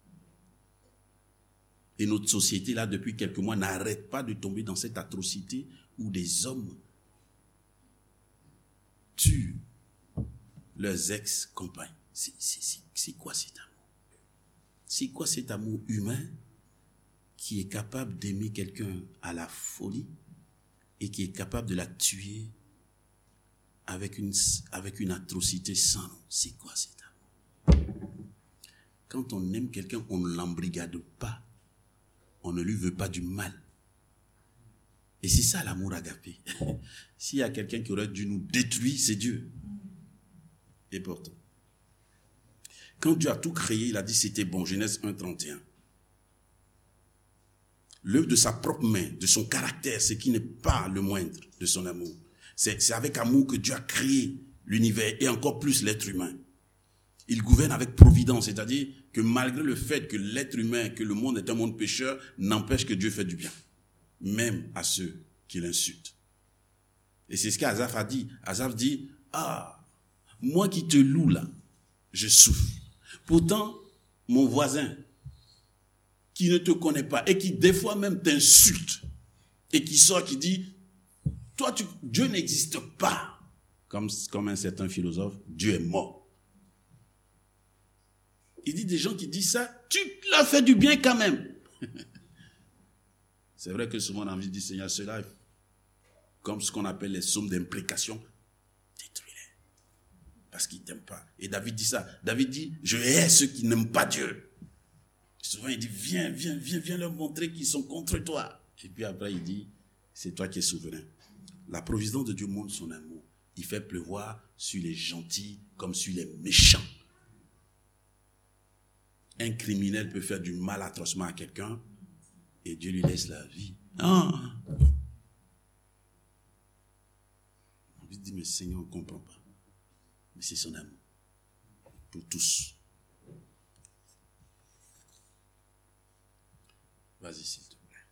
Et notre société, là, depuis quelques mois, n'arrête pas de tomber dans cette atrocité où des hommes tuent leurs ex-compagnes. C'est, c'est, c'est, c'est quoi cet amour? C'est quoi cet amour humain qui est capable d'aimer quelqu'un à la folie et qui est capable de la tuer avec une, avec une atrocité sans nom? C'est quoi cet amour? Quand on aime quelqu'un, on ne l'embrigade pas. On ne lui veut pas du mal. Et c'est ça l'amour agapé. S'il y a quelqu'un qui aurait dû nous détruire, c'est Dieu. Et pourtant, quand Dieu a tout créé, il a dit c'était bon. Genèse un, trente et un. L'œuvre de sa propre main, de son caractère, ce qui n'est pas le moindre de son amour. C'est, c'est avec amour que Dieu a créé l'univers et encore plus l'être humain. Il gouverne avec providence, c'est-à-dire que malgré le fait que l'être humain, que le monde est un monde pécheur, n'empêche que Dieu fait du bien, même à ceux qui l'insultent. Et c'est ce qu'Asaph a dit. Asaph dit, ah, moi qui te loue là, je souffre. Pourtant, mon voisin, qui ne te connaît pas et qui des fois même t'insulte, et qui sort, qui dit, toi, tu, Dieu n'existe pas. Comme, comme un certain philosophe, Dieu est mort. Il dit des gens qui disent ça, tu leur fais du bien quand même. C'est vrai que souvent on a envie de dire, Seigneur, cela, comme ce qu'on appelle les sommes d'imprécation, détruis-les. Parce qu'ils ne t'aiment pas. Et David dit ça. David dit, je hais ceux qui n'aiment pas Dieu. Et souvent il dit, viens, viens, viens, viens leur montrer qu'ils sont contre toi. Et puis après il dit, c'est toi qui es souverain. La providence de Dieu montre son amour. Il fait pleuvoir sur les gentils comme sur les méchants. Un criminel peut faire du mal atrocement à quelqu'un et Dieu lui laisse la vie. Ah. On lui dit, mais Seigneur, on ne comprend pas. Mais c'est son amour. Pour tous. Vas-y, s'il te plaît.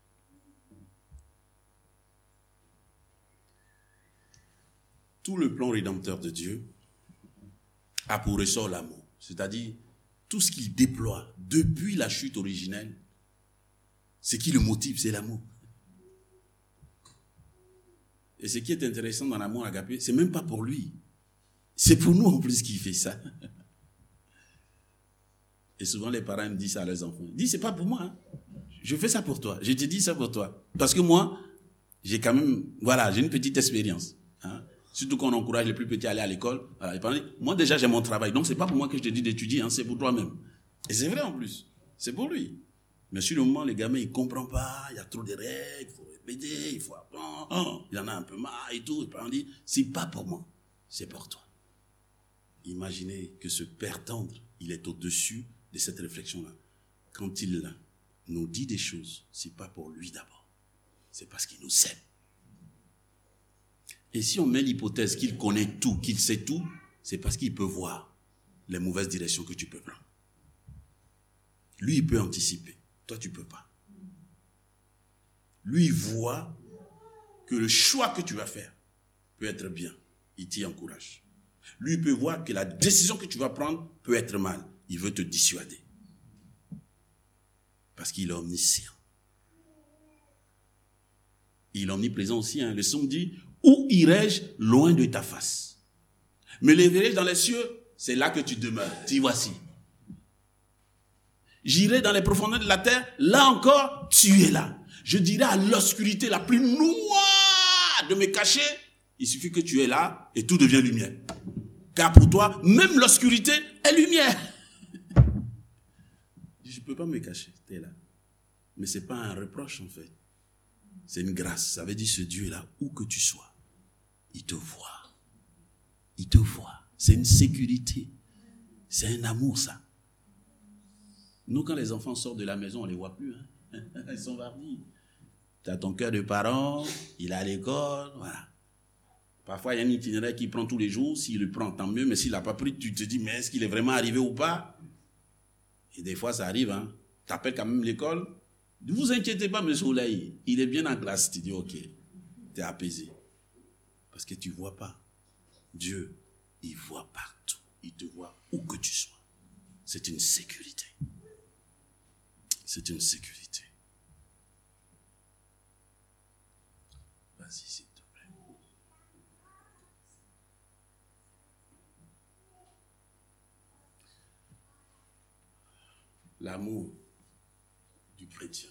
Tout le plan rédempteur de Dieu a pour ressort l'amour. C'est-à-dire, tout ce qu'il déploie depuis la chute originelle, ce qui le motive, c'est l'amour. Et ce qui est intéressant dans l'amour agapé, c'est même pas pour lui. C'est pour nous en plus qu'il fait ça. Et souvent les parents me disent ça à leurs enfants. Ils disent, c'est pas pour moi. Hein. Je fais ça pour toi. Je te dis ça pour toi. Parce que moi, j'ai quand même, voilà, j'ai une petite expérience. Hein. Surtout quand on encourage les plus petits à aller à l'école. Voilà, moi déjà j'ai mon travail, donc c'est pas pour moi que je te dis d'étudier, hein, c'est pour toi-même. Et c'est vrai en plus, c'est pour lui. Mais sur le moment, les gamins, ils comprennent pas, il y a trop de règles, il faut répéter, il faut apprendre, oh, il en a un peu marre et tout. Et puis on dit, c'est pas pour moi, c'est pour toi. Imaginez que ce père tendre, il est au-dessus de cette réflexion-là. Quand il nous dit des choses, c'est pas pour lui d'abord, c'est parce qu'il nous aime. Et si on met l'hypothèse qu'il connaît tout, qu'il sait tout, c'est parce qu'il peut voir les mauvaises directions que tu peux prendre. Lui, il peut anticiper. Toi, tu ne peux pas. Lui, il voit que le choix que tu vas faire peut être bien. Il t'y encourage. Lui, il peut voir que la décision que tu vas prendre peut être mal. Il veut te dissuader. Parce qu'il est omniscient. Il est omniprésent aussi. Hein. Le psaume dit, où irai-je loin de ta face? Me lèverai-je dans les cieux? C'est là que tu demeures. T'y voici. J'irai dans les profondeurs de la terre, là encore, tu es là. Je dirai à l'obscurité la plus noire de me cacher, il suffit que tu es là et tout devient lumière. Car pour toi, même l'obscurité est lumière. Je ne peux pas me cacher, tu es là. Mais ce n'est pas un reproche en fait. C'est une grâce. Ça veut dire ce Dieu est là, où que tu sois. Il te voit. Il te voit. C'est une sécurité. C'est un amour ça. Nous, quand les enfants sortent de la maison, on ne les voit plus. Hein. Ils sont varnis. Tu as ton cœur de parent, il est à l'école, voilà. Parfois, il y a un itinéraire qu'il prend tous les jours. S'il le prend, tant mieux. Mais s'il n'a pas pris, tu te dis, mais est-ce qu'il est vraiment arrivé ou pas? Et des fois, ça arrive. Hein. Tu appelles quand même l'école. Ne vous inquiétez pas, M. Soleil. Il est bien en classe. Tu dis, ok, tu es apaisé. Parce que tu ne vois pas. Dieu, il voit partout. Il te voit où que tu sois. C'est une sécurité. C'est une sécurité. Vas-y, s'il te plaît. L'amour du chrétien.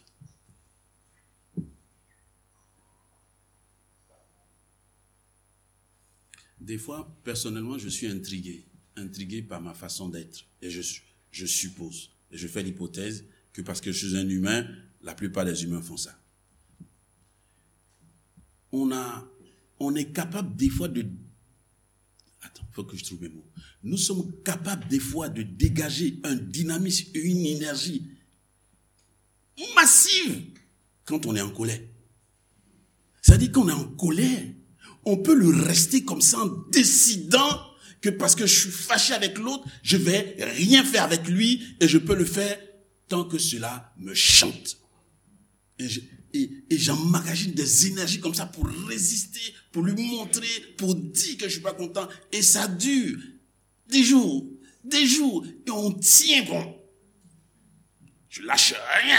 Des fois, personnellement, je suis intrigué. Intrigué par ma façon d'être. Et je, je suppose, et je fais l'hypothèse, que parce que je suis un humain, la plupart des humains font ça. On, a, on est capable des fois de... Attends, il faut que je trouve mes mots. Nous sommes capables des fois de dégager un dynamisme et une énergie massive quand on est en colère. C'est-à-dire qu'on est en colère, on peut le rester comme ça en décidant que parce que je suis fâché avec l'autre, je vais rien faire avec lui et je peux le faire tant que cela me chante. Et, je, et, et j'emmagasine des énergies comme ça pour résister, pour lui montrer, pour dire que je suis pas content. Et ça dure des jours, des jours. Et on tient bon. Je lâche rien.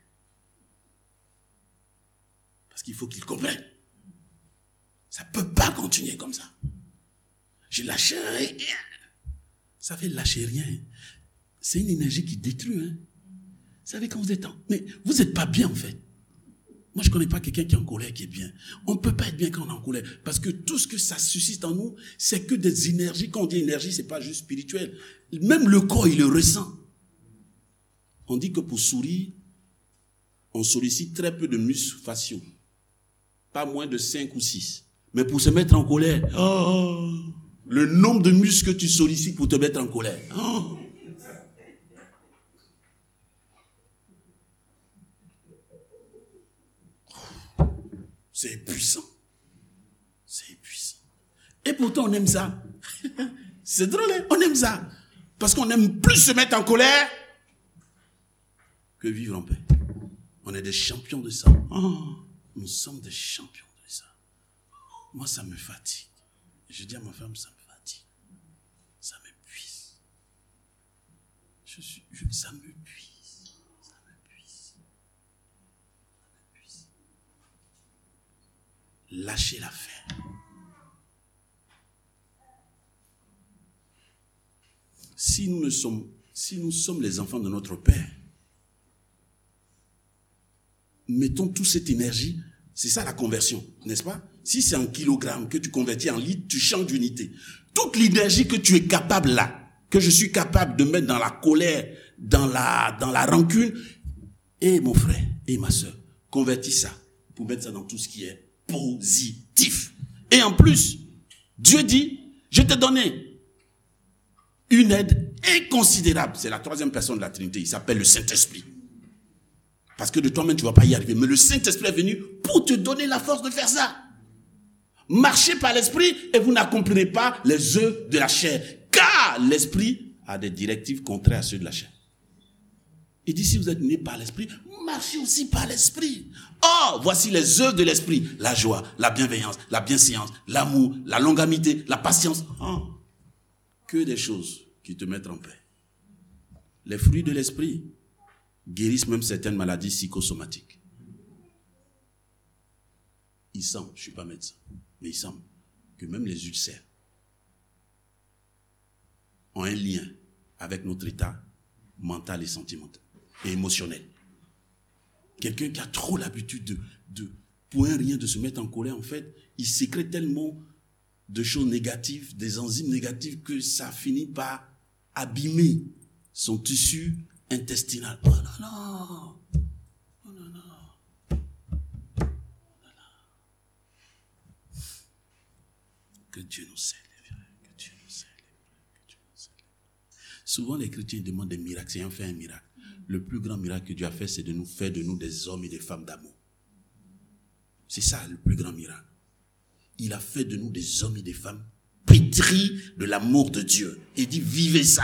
Parce qu'il faut qu'il comprenne. Ça peut pas continuer comme ça. Je lâche rien. Ça fait lâcher rien. C'est une énergie qui détruit, hein. Vous savez, quand vous êtes en... Mais vous n'êtes pas bien, en fait. Moi, je ne connais pas quelqu'un qui est en colère, qui est bien. On ne peut pas être bien quand on est en colère. Parce que tout ce que ça suscite en nous, c'est que des énergies. Quand on dit énergie, ce n'est pas juste spirituel. Même le corps, il le ressent. On dit que pour sourire, on sollicite très peu de muscles faciaux. Pas moins de cinq ou six. Mais pour se mettre en colère, oh, le nombre de muscles que tu sollicites pour te mettre en colère. Oh. C'est puissant. C'est puissant. Et pourtant, on aime ça. C'est drôle, hein? On aime ça. Parce qu'on aime plus se mettre en colère que vivre en paix. On est des champions de ça. Oh, nous sommes des champions de ça. Moi, ça me fatigue. Je dis à ma femme, ça me fatigue. Ça m'épuise. Je suis, je, ça m'épuise. Lâchez l'affaire. Si nous, ne sommes, si nous sommes les enfants de notre Père, mettons toute cette énergie C'est ça la conversion, n'est-ce pas? Si c'est en kilogrammes que tu convertis en litres, tu changes d'unité. Toute l'énergie que tu es capable là, que je suis capable de mettre dans la colère, dans la, dans la rancune, et mon frère, et ma soeur, convertis ça pour mettre ça dans tout ce qui est positif. Et en plus, Dieu dit, je t'ai donné une aide inconsidérable. C'est la troisième personne de la Trinité, il s'appelle le Saint-Esprit. Parce que de toi-même, tu ne vas pas y arriver. Mais le Saint-Esprit est venu pour te donner la force de faire ça. Marchez par l'Esprit et vous n'accomplirez pas les œuvres de la chair. Car l'Esprit a des directives contraires à ceux de la chair. Il dit, si vous êtes nés par l'Esprit, marchez aussi par l'Esprit. Oh, voici les œuvres de l'Esprit. La joie, la bienveillance, la bienséance, l'amour, la longanimité, la patience. Oh, que des choses qui te mettent en paix. Les fruits de l'Esprit guérissent même certaines maladies psychosomatiques. Il semble, je ne suis pas médecin, mais il semble que même les ulcères ont un lien avec notre état mental et sentimental et émotionnel. Quelqu'un qui a trop l'habitude de, de, pour un rien, de se mettre en colère, en fait, il sécrète tellement de choses négatives, des enzymes négatives, que ça finit par abîmer son tissu intestinal. Oh là là! Oh là là! Oh là là! Que Dieu nous aide, frères. Que Dieu nous aide, que Dieu nous aide. Souvent, les chrétiens demandent des miracles. C'est un fait un miracle. Le plus grand miracle que Dieu a fait, c'est de nous faire de nous des hommes et des femmes d'amour. C'est ça le plus grand miracle. Il a fait de nous des hommes et des femmes pétris de l'amour de Dieu. Il dit, vivez ça.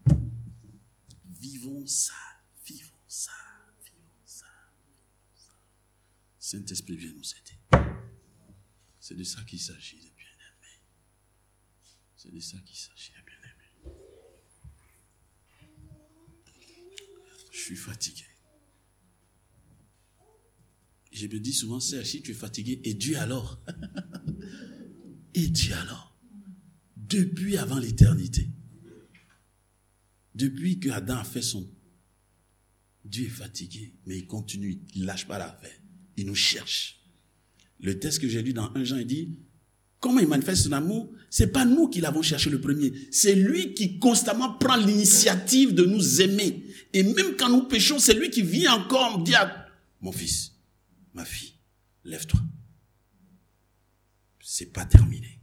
Vivons ça. Vivons ça. Vivons ça. Saint-Esprit vient nous aider. C'est de ça qu'il s'agit, les bien-aimés. C'est de ça qu'il s'agit, les bien-aimés. Je suis fatigué. Je me dis souvent, Serge, si tu es fatigué, et Dieu alors? Et Dieu alors? Depuis avant l'éternité, depuis que Adam a fait son... Dieu est fatigué, mais il continue, il ne lâche pas l'affaire. Il nous cherche. Le texte que j'ai lu dans un Jean, il dit, comment il manifeste son amour? Ce n'est pas nous qui l'avons cherché le premier. C'est lui qui constamment prend l'initiative de nous aimer. Et même quand nous péchons, c'est lui qui vient encore me dire, mon fils, ma fille, lève-toi. C'est pas terminé.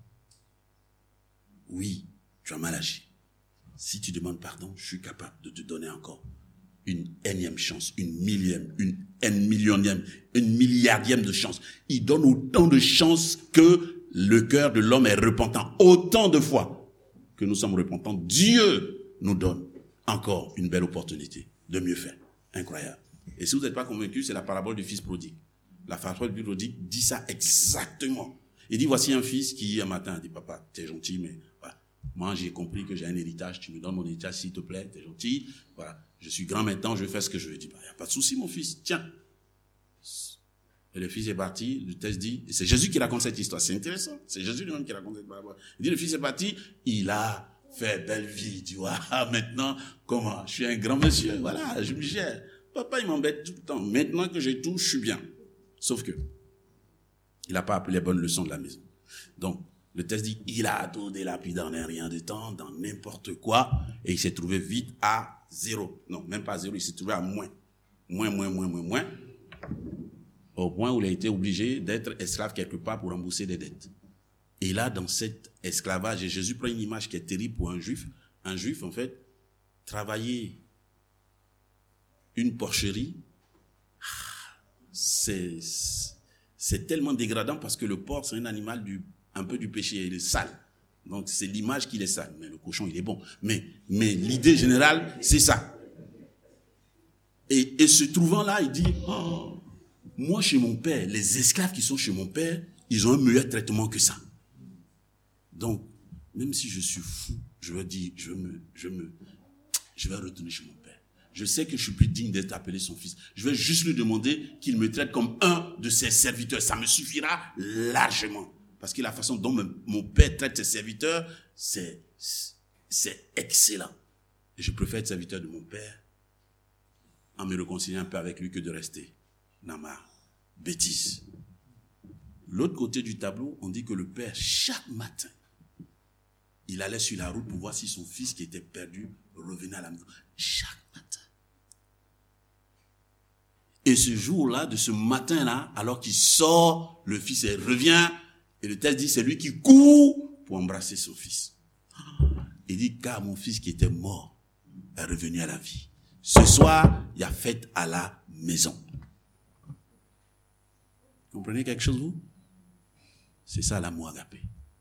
Oui, tu as mal agi. Si tu demandes pardon, je suis capable de te donner encore une énième chance, une millième, une n millionième, une milliardième de chance. Il donne autant de chances que le cœur de l'homme est repentant. Autant de fois que nous sommes repentants, Dieu nous donne encore une belle opportunité de mieux faire. Incroyable. Et si vous n'êtes pas convaincu, c'est la parabole du fils prodigue. La parabole du fils prodigue dit ça exactement. Il dit, voici un fils qui, un matin, dit, papa, t'es gentil, mais voilà. Moi, j'ai compris que j'ai un héritage. Tu me donnes mon héritage, s'il te plaît, t'es gentil. Voilà. Je suis grand maintenant, je vais faire ce que je veux. Il dit, il n'y a pas de souci, mon fils. Tiens. Et le fils est parti. Le texte dit, et c'est Jésus qui raconte cette histoire. C'est intéressant. C'est Jésus lui-même qui raconte cette parabole. Il dit, le fils est parti. Il a fait belle vie. Tu vois, maintenant, comment? Je suis un grand monsieur. Voilà, je me gère. Papa, il m'embête tout le temps. Maintenant que j'ai tout, je suis bien. Sauf que, il n'a pas appris les bonnes leçons de la maison. Donc, le texte dit, il a tout délapidé dans un rien de temps, dans n'importe quoi, et il s'est trouvé vite à zéro. Non, même pas à zéro, il s'est trouvé à moins. Moins, moins, moins, moins, moins. Au point où il a été obligé d'être esclave quelque part pour rembourser des dettes. Et là, dans cet esclavage, et Jésus prend une image qui est terrible pour un juif. Un juif, en fait, travailler une porcherie, c'est... C'est tellement dégradant parce que le porc, c'est un animal du, un peu du péché, il est sale. Donc, c'est l'image qu'il est sale. Mais le cochon, il est bon. Mais, mais l'idée générale, c'est ça. Et, et se trouvant là, il dit, oh, moi, chez mon père, les esclaves qui sont chez mon père, ils ont un meilleur traitement que ça. Donc, même si je suis fou, je vais dire, je me, je me, je vais retourner chez mon père. Je sais que je suis plus digne d'être appelé son fils. Je vais juste lui demander qu'il me traite comme un de ses serviteurs. Ça me suffira largement. Parce que la façon dont mon père traite ses serviteurs, c'est, c'est excellent. Et je préfère être serviteur de mon père en me réconciliant un peu avec lui que de rester dans ma bêtise. L'autre côté du tableau, on dit que le père, chaque matin, il allait sur la route pour voir si son fils qui était perdu revenait à la maison. Chaque matin. Et ce jour-là, de ce matin-là, alors qu'il sort, le fils il revient, et le texte dit, c'est lui qui court pour embrasser son fils. Il dit, car mon fils qui était mort est revenu à la vie. Ce soir, il y a fête à la maison. Vous comprenez quelque chose, vous? C'est ça l'amour agapé.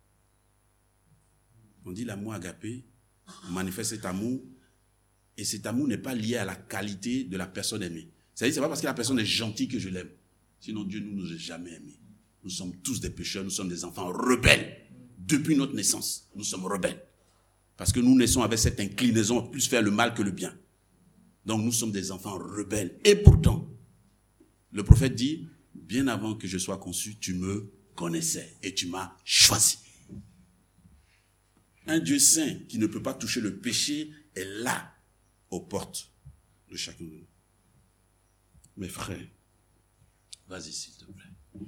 On dit l'amour agapé, on manifeste cet amour, et cet amour n'est pas lié à la qualité de la personne aimée. C'est-à-dire, c'est pas parce que la personne est gentille que je l'aime. Sinon, Dieu ne nous a jamais aimés. Nous sommes tous des pécheurs, nous sommes des enfants rebelles. Depuis notre naissance, nous sommes rebelles. Parce que nous naissons avec cette inclinaison à plus faire le mal que le bien. Donc, nous sommes des enfants rebelles. Et pourtant, le prophète dit, bien avant que je sois conçu, tu me connaissais et tu m'as choisi. Un Dieu saint qui ne peut pas toucher le péché est là, aux portes de chacun de nous. Mes frères, vas-y s'il te plaît.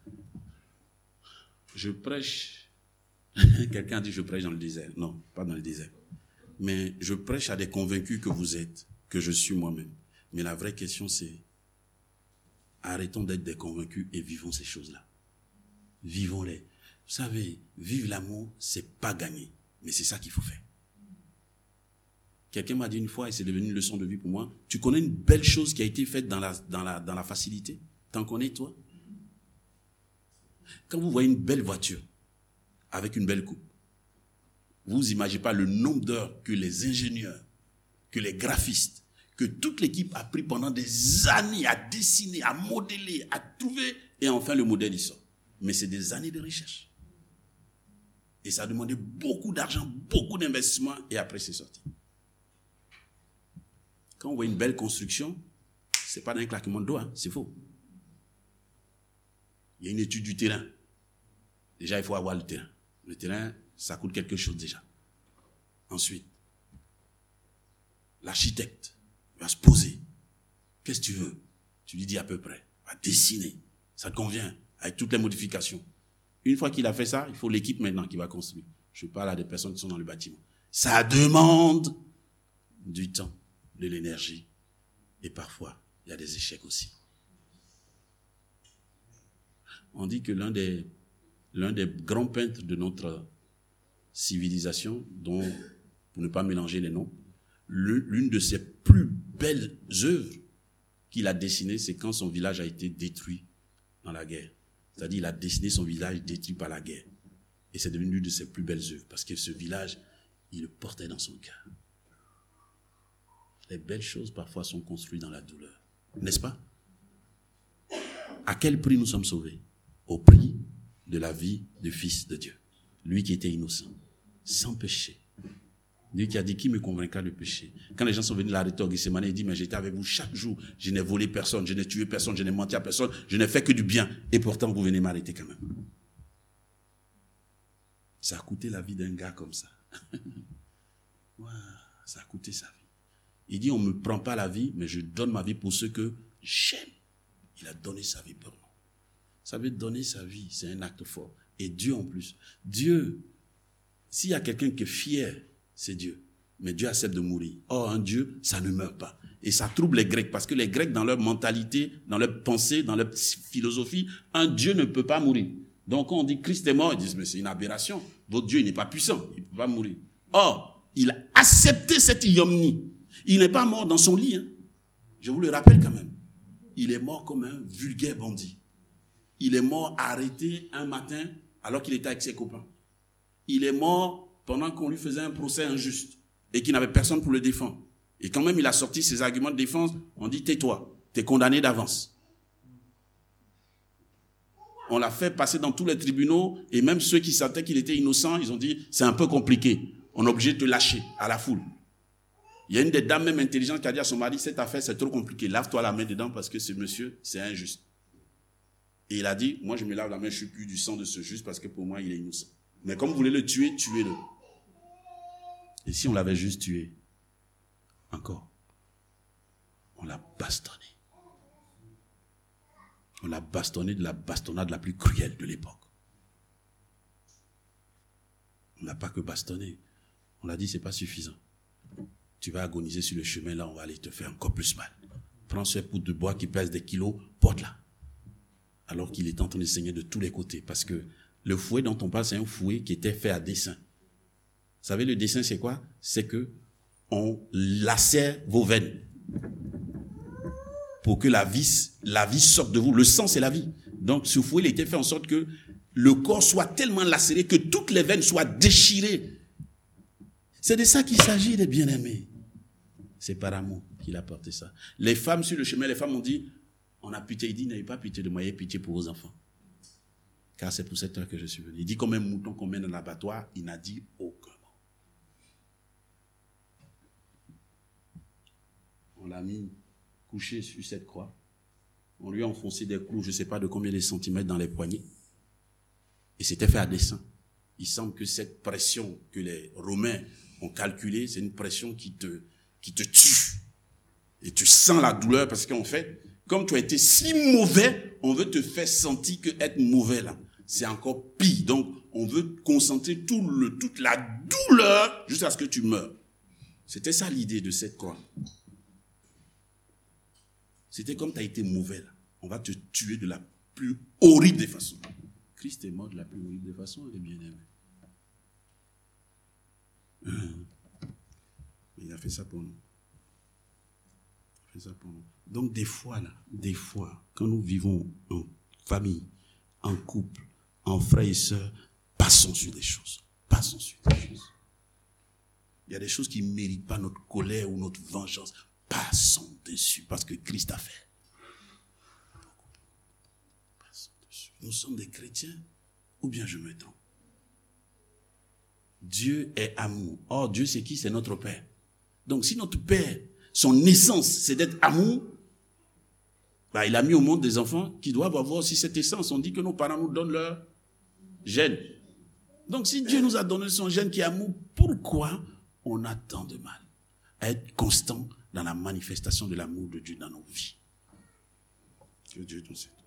Je prêche. Quelqu'un dit je prêche dans le désert. Non, pas dans le désert. Mais je prêche à des convaincus que vous êtes, que je suis moi-même. Mais la vraie question c'est, arrêtons d'être des convaincus et vivons ces choses-là. Vivons-les. Vous savez, vivre l'amour, c'est pas gagner. Mais c'est ça qu'il faut faire. Quelqu'un m'a dit une fois, et c'est devenu une leçon de vie pour moi, tu connais une belle chose qui a été faite dans la, dans la, dans la facilité? T'en connais, toi? Quand vous voyez une belle voiture, avec une belle coupe, vous n'imaginez pas le nombre d'heures que les ingénieurs, que les graphistes, que toute l'équipe a pris pendant des années à dessiner, à modeler, à trouver, et enfin le modèle il sort. Mais c'est des années de recherche. Et ça a demandé beaucoup d'argent, beaucoup d'investissement, et après c'est sorti. Quand on voit une belle construction, c'est pas d'un claquement de doigts, hein, c'est faux. Il y a une étude du terrain. Déjà, il faut avoir le terrain. Le terrain, ça coûte quelque chose déjà. Ensuite, l'architecte va se poser. Qu'est-ce que tu veux? Tu lui dis à peu près. Va dessiner. Ça te convient, avec toutes les modifications. Une fois qu'il a fait ça, il faut l'équipe maintenant qui va construire. Je parle à des personnes qui sont dans le bâtiment. Ça demande du temps, de l'énergie. Et parfois, il y a des échecs aussi. On dit que l'un des, l'un des grands peintres de notre civilisation, dont, pour ne pas mélanger les noms, l'une de ses plus belles œuvres qu'il a dessinées, c'est quand son village a été détruit dans la guerre. C'est-à-dire, il a dessiné son village détruit par la guerre. Et c'est devenu l'une de ses plus belles œuvres, parce que ce village, il le portait dans son cœur. Les belles choses, parfois, sont construites dans la douleur. N'est-ce pas? À quel prix nous sommes sauvés? Au prix de la vie du Fils de Dieu. Lui qui était innocent, sans péché. Lui qui a dit, qui me convaincra de péché? Quand les gens sont venus l'arrêter au Gethsémani, il dit, mais j'étais avec vous chaque jour. Je n'ai volé personne, je n'ai tué personne, je n'ai menti à personne, je n'ai fait que du bien. Et pourtant, vous venez m'arrêter quand même. Ça a coûté la vie d'un gars comme ça. Wow, ça a coûté sa vie. Il dit, on ne me prend pas la vie, mais je donne ma vie pour ceux que j'aime. Il a donné sa vie pour nous. Ça veut donner sa vie, c'est un acte fort. Et Dieu en plus. Dieu, s'il y a quelqu'un qui est fier, c'est Dieu. Mais Dieu accepte de mourir. Or, un Dieu, ça ne meurt pas. Et ça trouble les Grecs, parce que les Grecs, dans leur mentalité, dans leur pensée, dans leur philosophie, un Dieu ne peut pas mourir. Donc, quand on dit Christ est mort, ils disent, mais c'est une aberration. Votre Dieu, il n'est pas puissant, il ne peut pas mourir. Or, il a accepté cette ignominie. Il n'est pas mort dans son lit. Hein. Je vous le rappelle quand même. Il est mort comme un vulgaire bandit. Il est mort arrêté un matin alors qu'il était avec ses copains. Il est mort pendant qu'on lui faisait un procès injuste et qu'il n'avait personne pour le défendre. Et quand même il a sorti ses arguments de défense, on dit tais-toi, t'es condamné d'avance. On l'a fait passer dans tous les tribunaux et même ceux qui sentaient qu'il était innocent, ils ont dit c'est un peu compliqué, on est obligé de te lâcher à la foule. Il y a une des dames même intelligentes qui a dit à son mari, cette affaire c'est trop compliqué, lave-toi la main dedans parce que ce monsieur c'est injuste. Et il a dit, moi je me lave la main, je suis plus du sang de ce juste parce que pour moi il est innocent. Mais comme vous voulez le tuer, tuez-le. Et si on l'avait juste tué, encore, on l'a bastonné. On l'a bastonné de la bastonnade la plus cruelle de l'époque. On n'a pas que bastonné. On a dit, c'est pas suffisant. Tu vas agoniser sur le chemin, là, on va aller te faire encore plus mal. Prends ce bout de bois qui pèse des kilos, porte-la. Alors qu'il est en train de saigner de tous les côtés. Parce que le fouet dont on parle, c'est un fouet qui était fait à dessin. Vous savez, le dessin, c'est quoi? C'est que on lacère vos veines. Pour que la vie, la vie sorte de vous. Le sang, c'est la vie. Donc, ce fouet, il était fait en sorte que le corps soit tellement lacéré que toutes les veines soient déchirées. C'est de ça qu'il s'agit, les bien-aimés. C'est par amour qu'il a porté ça. Les femmes sur le chemin, les femmes ont dit, on a pitié. Il dit, n'ayez pas pitié de moi, ayez pitié pour vos enfants. Car c'est pour cette heure que je suis venu. Il dit, comme un mouton qu'on met dans l'abattoir, il n'a dit aucun mot. On l'a mis couché sur cette croix. On lui a enfoncé des clous, je ne sais pas de combien de centimètres dans les poignets. Et c'était fait à dessein. Il semble que cette pression que les Romains ont calculée, c'est une pression qui te, qui te tue. Et tu sens la douleur parce qu'en fait, comme tu as été si mauvais, on veut te faire sentir que être mauvais là, c'est encore pire. Donc, on veut concentrer tout le, toute la douleur jusqu'à ce que tu meurs. C'était ça l'idée de cette croix. C'était comme tu as été mauvais là. On va te tuer de la plus horrible des façons. Christ est mort de la plus horrible des façons, les bien-aimés. Mais il a fait ça pour nous. Il a fait ça pour nous. Donc des fois là, des fois, quand nous vivons en famille, en couple, en frères et sœurs, passons sur des choses. Passons sur des choses. Il y a des choses qui ne méritent pas notre colère ou notre vengeance. Passons dessus parce que Christ a fait. Passons dessus. Nous sommes des chrétiens ou bien je me trompe? Dieu est amour. Or, Dieu c'est qui? C'est notre Père. Donc si notre Père, son essence c'est d'être amour, bah, il a mis au monde des enfants qui doivent avoir aussi cette essence. On dit que nos parents nous donnent leur gène. Donc si Dieu nous a donné son gène qui est amour, pourquoi on a tant de mal à être constant dans la manifestation de l'amour de Dieu dans nos vies? Que Dieu nous aide.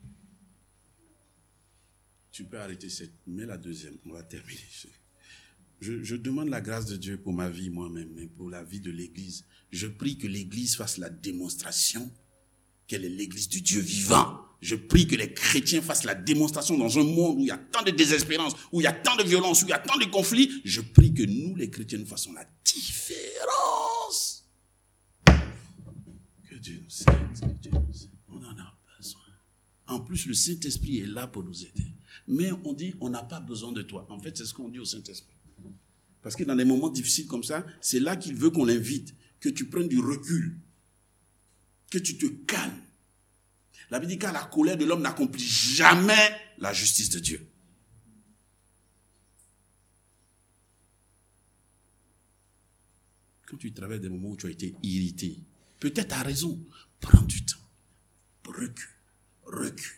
Tu peux arrêter cette, mais la deuxième, on va terminer. Je, je demande la grâce de Dieu pour ma vie moi-même, mais pour la vie de l'Église. Je prie que l'Église fasse la démonstration qu'elle est l'Église du Dieu vivant. Je prie que les chrétiens fassent la démonstration dans un monde où il y a tant de désespérance, où il y a tant de violence, où il y a tant de conflits. Je prie que nous, les chrétiens, nous fassions la différence. Que Dieu nous aide, que Dieu nous aide. On en a besoin. En plus, le Saint-Esprit est là pour nous aider. Mais on dit, on n'a pas besoin de toi. En fait, c'est ce qu'on dit au Saint-Esprit. Parce que dans des moments difficiles comme ça, c'est là qu'il veut qu'on l'invite, que tu prennes du recul, que tu te calmes. La Bible dit qu'à la colère de l'homme n'accomplit jamais la justice de Dieu. Quand tu traverses des moments où tu as été irrité, peut-être à raison, prends du temps, recule, recule.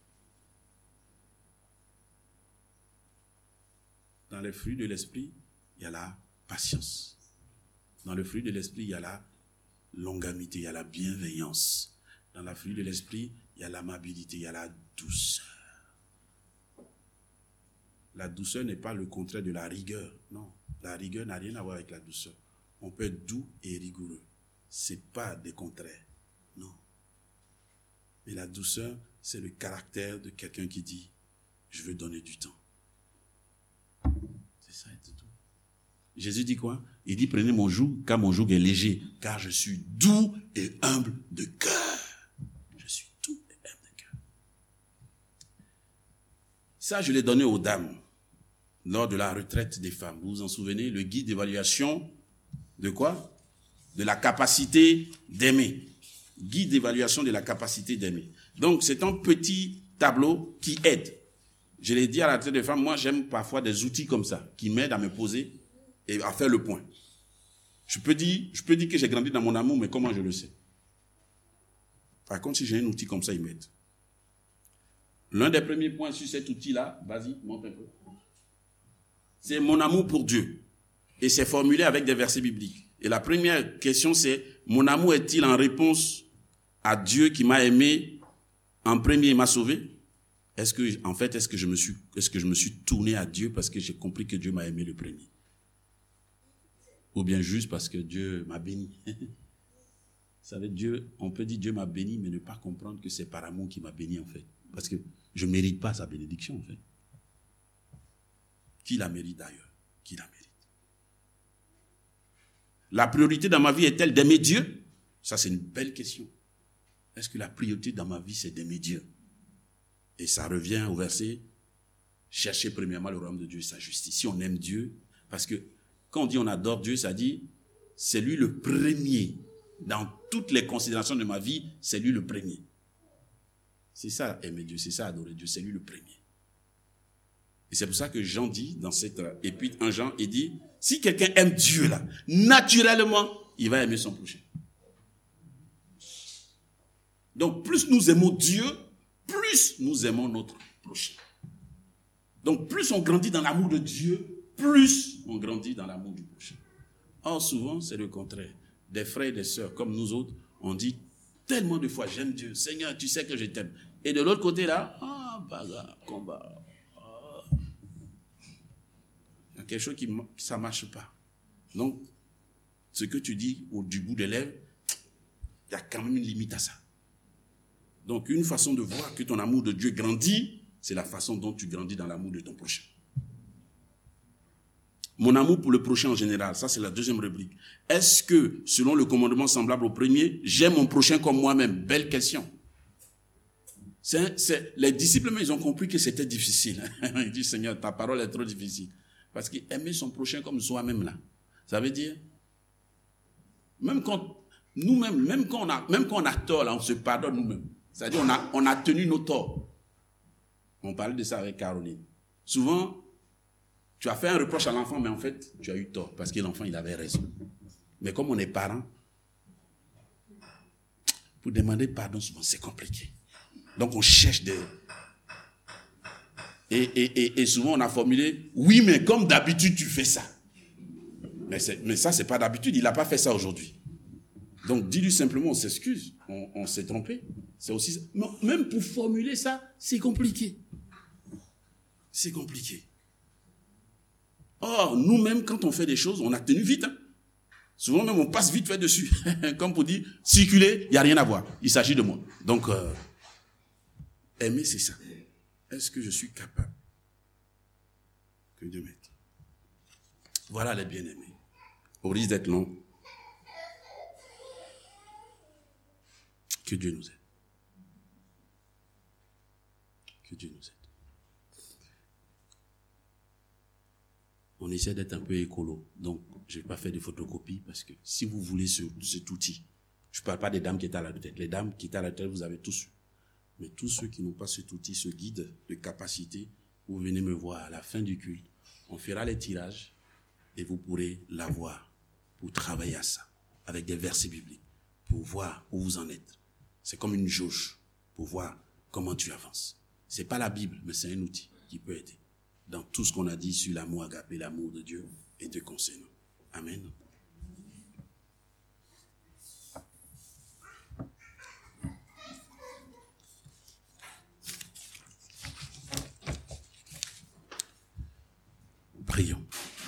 Dans les fruits de l'esprit, il y a la patience. Dans le fruit de l'esprit, il y a la longanimité, il y a la bienveillance. Dans le fruit de l'esprit, il y a l'amabilité, il y a la douceur. La douceur n'est pas le contraire de la rigueur. Non, la rigueur n'a rien à voir avec la douceur. On peut être doux et rigoureux. Ce n'est pas des contraires. Non. Mais la douceur, c'est le caractère de quelqu'un qui dit « Je veux donner du temps ». C'est ça, c'est tout. Jésus dit quoi? Il dit, prenez mon joug, car mon joug est léger, car je suis doux et humble de cœur. Je suis doux et humble de cœur. Ça, je l'ai donné aux dames, lors de la retraite des femmes. Vous vous en souvenez? Le guide d'évaluation de quoi? De la capacité d'aimer. Guide d'évaluation de la capacité d'aimer. Donc, c'est un petit tableau qui aide. Je l'ai dit à la retraite des femmes, moi j'aime parfois des outils comme ça, qui m'aident à me poser et à faire le point. Je peux dire, je peux dire que j'ai grandi dans mon amour, mais comment je le sais? Par contre, si j'ai un outil comme ça, il m'aide. L'un des premiers points sur cet outil-là, vas-y, monte un peu. C'est mon amour pour Dieu. Et c'est formulé avec des versets bibliques. Et la première question, c'est, mon amour est-il en réponse à Dieu qui m'a aimé en premier, il m'a sauvé. Est-ce que, en fait, est-ce que je me suis, est-ce que je me suis tourné à Dieu parce que j'ai compris que Dieu m'a aimé le premier? Ou bien juste parce que Dieu m'a béni? Vous savez, Dieu, on peut dire Dieu m'a béni, mais ne pas comprendre que c'est par amour qu'il m'a béni, en fait. Parce que je ne mérite pas sa bénédiction, en fait. Qui la mérite d'ailleurs? Qui la mérite? La priorité dans ma vie est-elle d'aimer Dieu? Ça, c'est une belle question. Est-ce que la priorité dans ma vie, c'est d'aimer Dieu? Et ça revient au verset, cherchez premièrement le royaume de Dieu et sa justice. Si on aime Dieu, parce que quand on dit on adore Dieu, ça dit, c'est lui le premier. Dans toutes les considérations de ma vie, c'est lui le premier. C'est ça aimer Dieu, c'est ça adorer Dieu, c'est lui le premier. Et c'est pour ça que Jean dit, dans cette épître, un Jean, il dit, si quelqu'un aime Dieu là, naturellement, il va aimer son prochain. Donc plus nous aimons Dieu, plus nous aimons notre prochain. Donc plus on grandit dans l'amour de Dieu, plus on grandit dans l'amour du prochain. Or souvent, c'est le contraire. Des frères et des sœurs comme nous autres, on dit tellement de fois, j'aime Dieu, Seigneur, tu sais que je t'aime. Et de l'autre côté là, ah, bagarre, combat. Ah. Il y a quelque chose qui ça ne marche pas. Donc, ce que tu dis au du bout des lèvres, il y a quand même une limite à ça. Donc, une façon de voir que ton amour de Dieu grandit, c'est la façon dont tu grandis dans l'amour de ton prochain. Mon amour pour le prochain en général, ça c'est la deuxième rubrique. Est-ce que, selon le commandement semblable au premier, j'aime mon prochain comme moi-même? Belle question. C'est, c'est, les disciples, ils ont compris que c'était difficile. Ils disent, Seigneur, ta parole est trop difficile. Parce qu'aimer son prochain comme soi-même, là, ça veut dire, même quand, nous-mêmes, même quand on a, même quand on a tort, là, on se pardonne nous-mêmes. C'est-à-dire, on a, on a tenu nos torts. On parlait de ça avec Caroline. Souvent, tu as fait un reproche à l'enfant, mais en fait, tu as eu tort, parce que l'enfant, il avait raison. Mais comme on est parent, pour demander pardon, souvent, c'est compliqué. Donc, on cherche des... Et, et, et, et souvent, on a formulé, oui, mais comme d'habitude, tu fais ça. Mais, c'est, mais ça, c'est pas d'habitude, il n'a pas fait ça aujourd'hui. Donc, dis-lui simplement, on s'excuse, on, on s'est trompé. C'est aussi... Non, même pour formuler ça, c'est compliqué. C'est compliqué. Or, nous-mêmes, quand on fait des choses, on a tenu vite. Hein. Souvent même, on passe vite fait dessus. Comme pour dire, circuler, il n'y a rien à voir. Il s'agit de moi. Donc, euh, aimer, c'est ça. Est-ce que je suis capable? Que Dieu m'aide. Voilà les bien-aimés. Au risque d'être long, que Dieu nous aide. Que Dieu nous aide. On essaie d'être un peu écolo. Donc, je ne vais pas faire de photocopies parce que si vous voulez ce, cet outil, je ne parle pas des dames qui étaient à la tête. Les dames qui étaient à la tête, vous avez tous eu. Mais tous ceux qui n'ont pas cet outil, ce guide de capacité, vous venez me voir à la fin du culte. On fera les tirages et vous pourrez l'avoir pour travailler à ça avec des versets bibliques pour voir où vous en êtes. C'est comme une jauge pour voir comment tu avances. Ce n'est pas la Bible, mais c'est un outil qui peut aider dans tout ce qu'on a dit sur l'amour agapé, l'amour de Dieu et de concernant. Amen. Prions.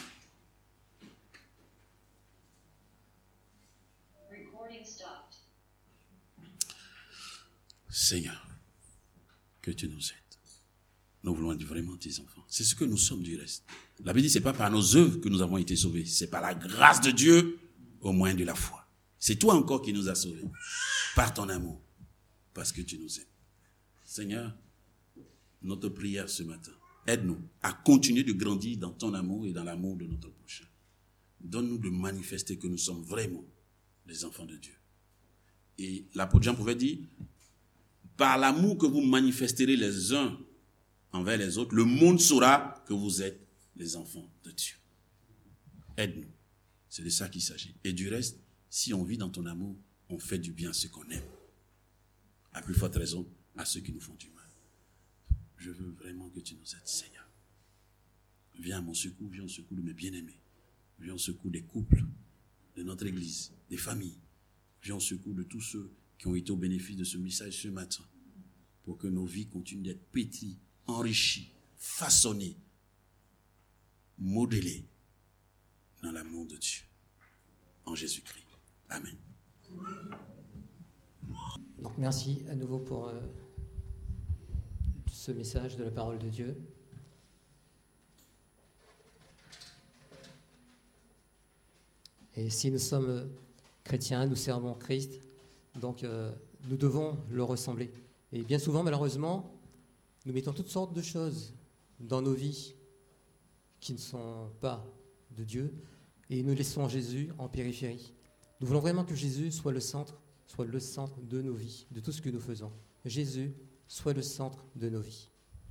Seigneur, que tu nous aides. Nous voulons être vraiment tes enfants. C'est ce que nous sommes du reste. La Bible dit, c'est pas par nos œuvres que nous avons été sauvés. C'est par la grâce de Dieu au moyen de la foi. C'est toi encore qui nous as sauvés. Par ton amour. Parce que tu nous aimes. Seigneur, notre prière ce matin, aide-nous à continuer de grandir dans ton amour et dans l'amour de notre prochain. Donne-nous de manifester que nous sommes vraiment des enfants de Dieu. Et l'apôtre Jean pouvait dire, par l'amour que vous manifesterez les uns envers les autres, le monde saura que vous êtes les enfants de Dieu. Aide-nous. C'est de ça qu'il s'agit. Et du reste, si on vit dans ton amour, on fait du bien à ceux qu'on aime. À plus forte raison, à ceux qui nous font du mal. Je veux vraiment que tu nous aides, Seigneur. Viens à mon secours, viens au secours de mes bien-aimés. Viens au secours des couples, de notre église, des familles. Viens au secours de tous ceux qui ont été au bénéfice de ce message ce matin. pour que nos vies continuent d'être pétries, enrichies, façonnées, modelées dans l'amour de Dieu. En Jésus-Christ. Amen. Donc merci à nouveau pour euh, ce message de la parole de Dieu. Et si nous sommes chrétiens, nous servons Christ, donc euh, nous devons le ressembler. Et bien souvent, malheureusement, nous mettons toutes sortes de choses dans nos vies qui ne sont pas de Dieu, et nous laissons Jésus en périphérie. Nous voulons vraiment que Jésus soit le centre, soit le centre de nos vies, de tout ce que nous faisons. Jésus soit le centre de nos vies.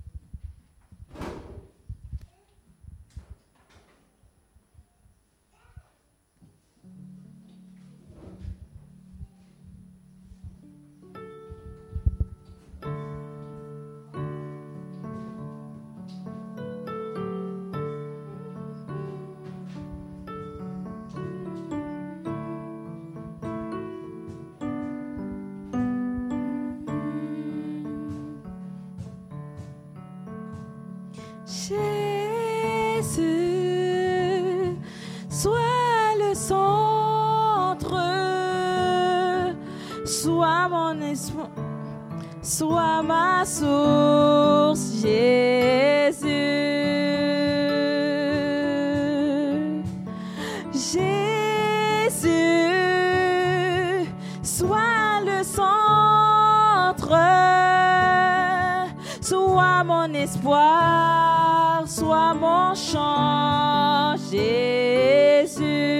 Jésus, sois le centre, sois mon espoir, sois ma source, Jésus. Jésus, sois le centre, sois mon espoir, sois mon chant, Jésus.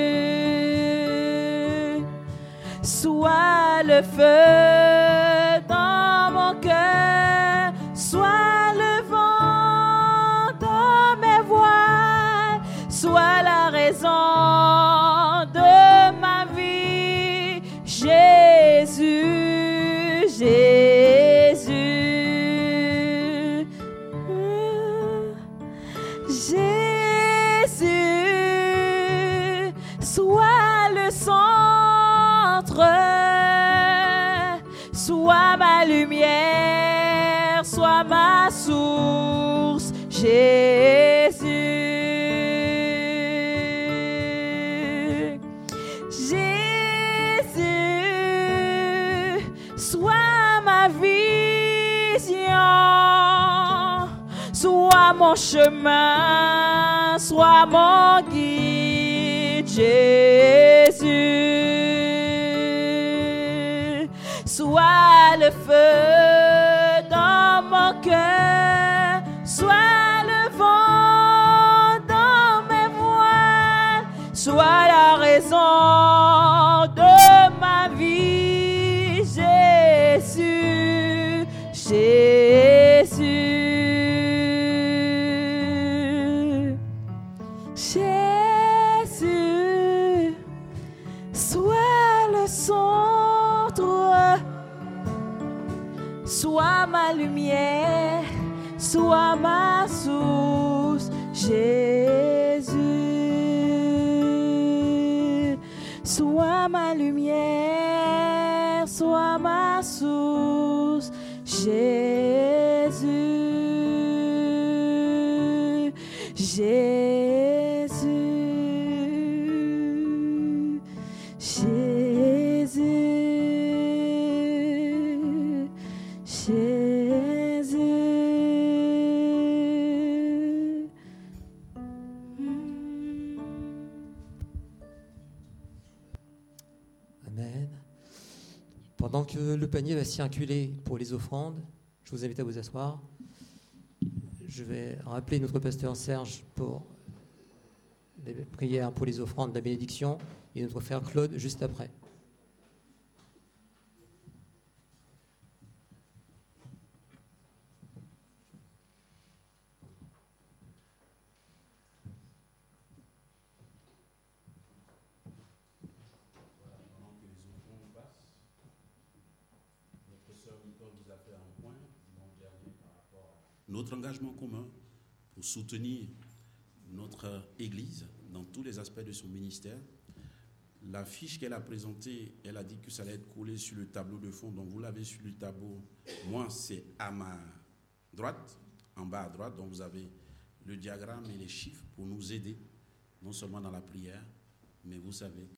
Sois le feu dans mon cœur, sois le vent dans mes voiles, sois la raison de ma vie, Jésus, Jésus. Jésus, sois le centre, sois ma lumière, sois ma source, Jésus. Jésus, sois ma vision, sois mon chemin, sois mon guide, Jésus. Sois le feu dans mon cœur, sois le vent dans mes voiles, sois la raison de ma vie, Jésus, Jésus. Jésus, sois le centre, sois ma lumière, sois ma source, Jésus. Sois ma lumière, sois ma source, Jésus. Jésus, Jésus, Jésus. Amen. Pendant que le panier va circuler pour les offrandes, je vous invite à vous asseoir. Je vais rappeler notre pasteur Serge pour les prières pour les offrandes de la bénédiction et notre frère Claude juste après. Notre engagement commun pour soutenir notre Église dans tous les aspects de son ministère, La fiche qu'elle a présentée, elle a dit que ça allait être collé sur le tableau de fond. Donc vous l'avez sur le tableau. Moi, c'est à ma droite, en bas à droite. Donc vous avez le diagramme et les chiffres pour nous aider, non seulement dans la prière, mais vous savez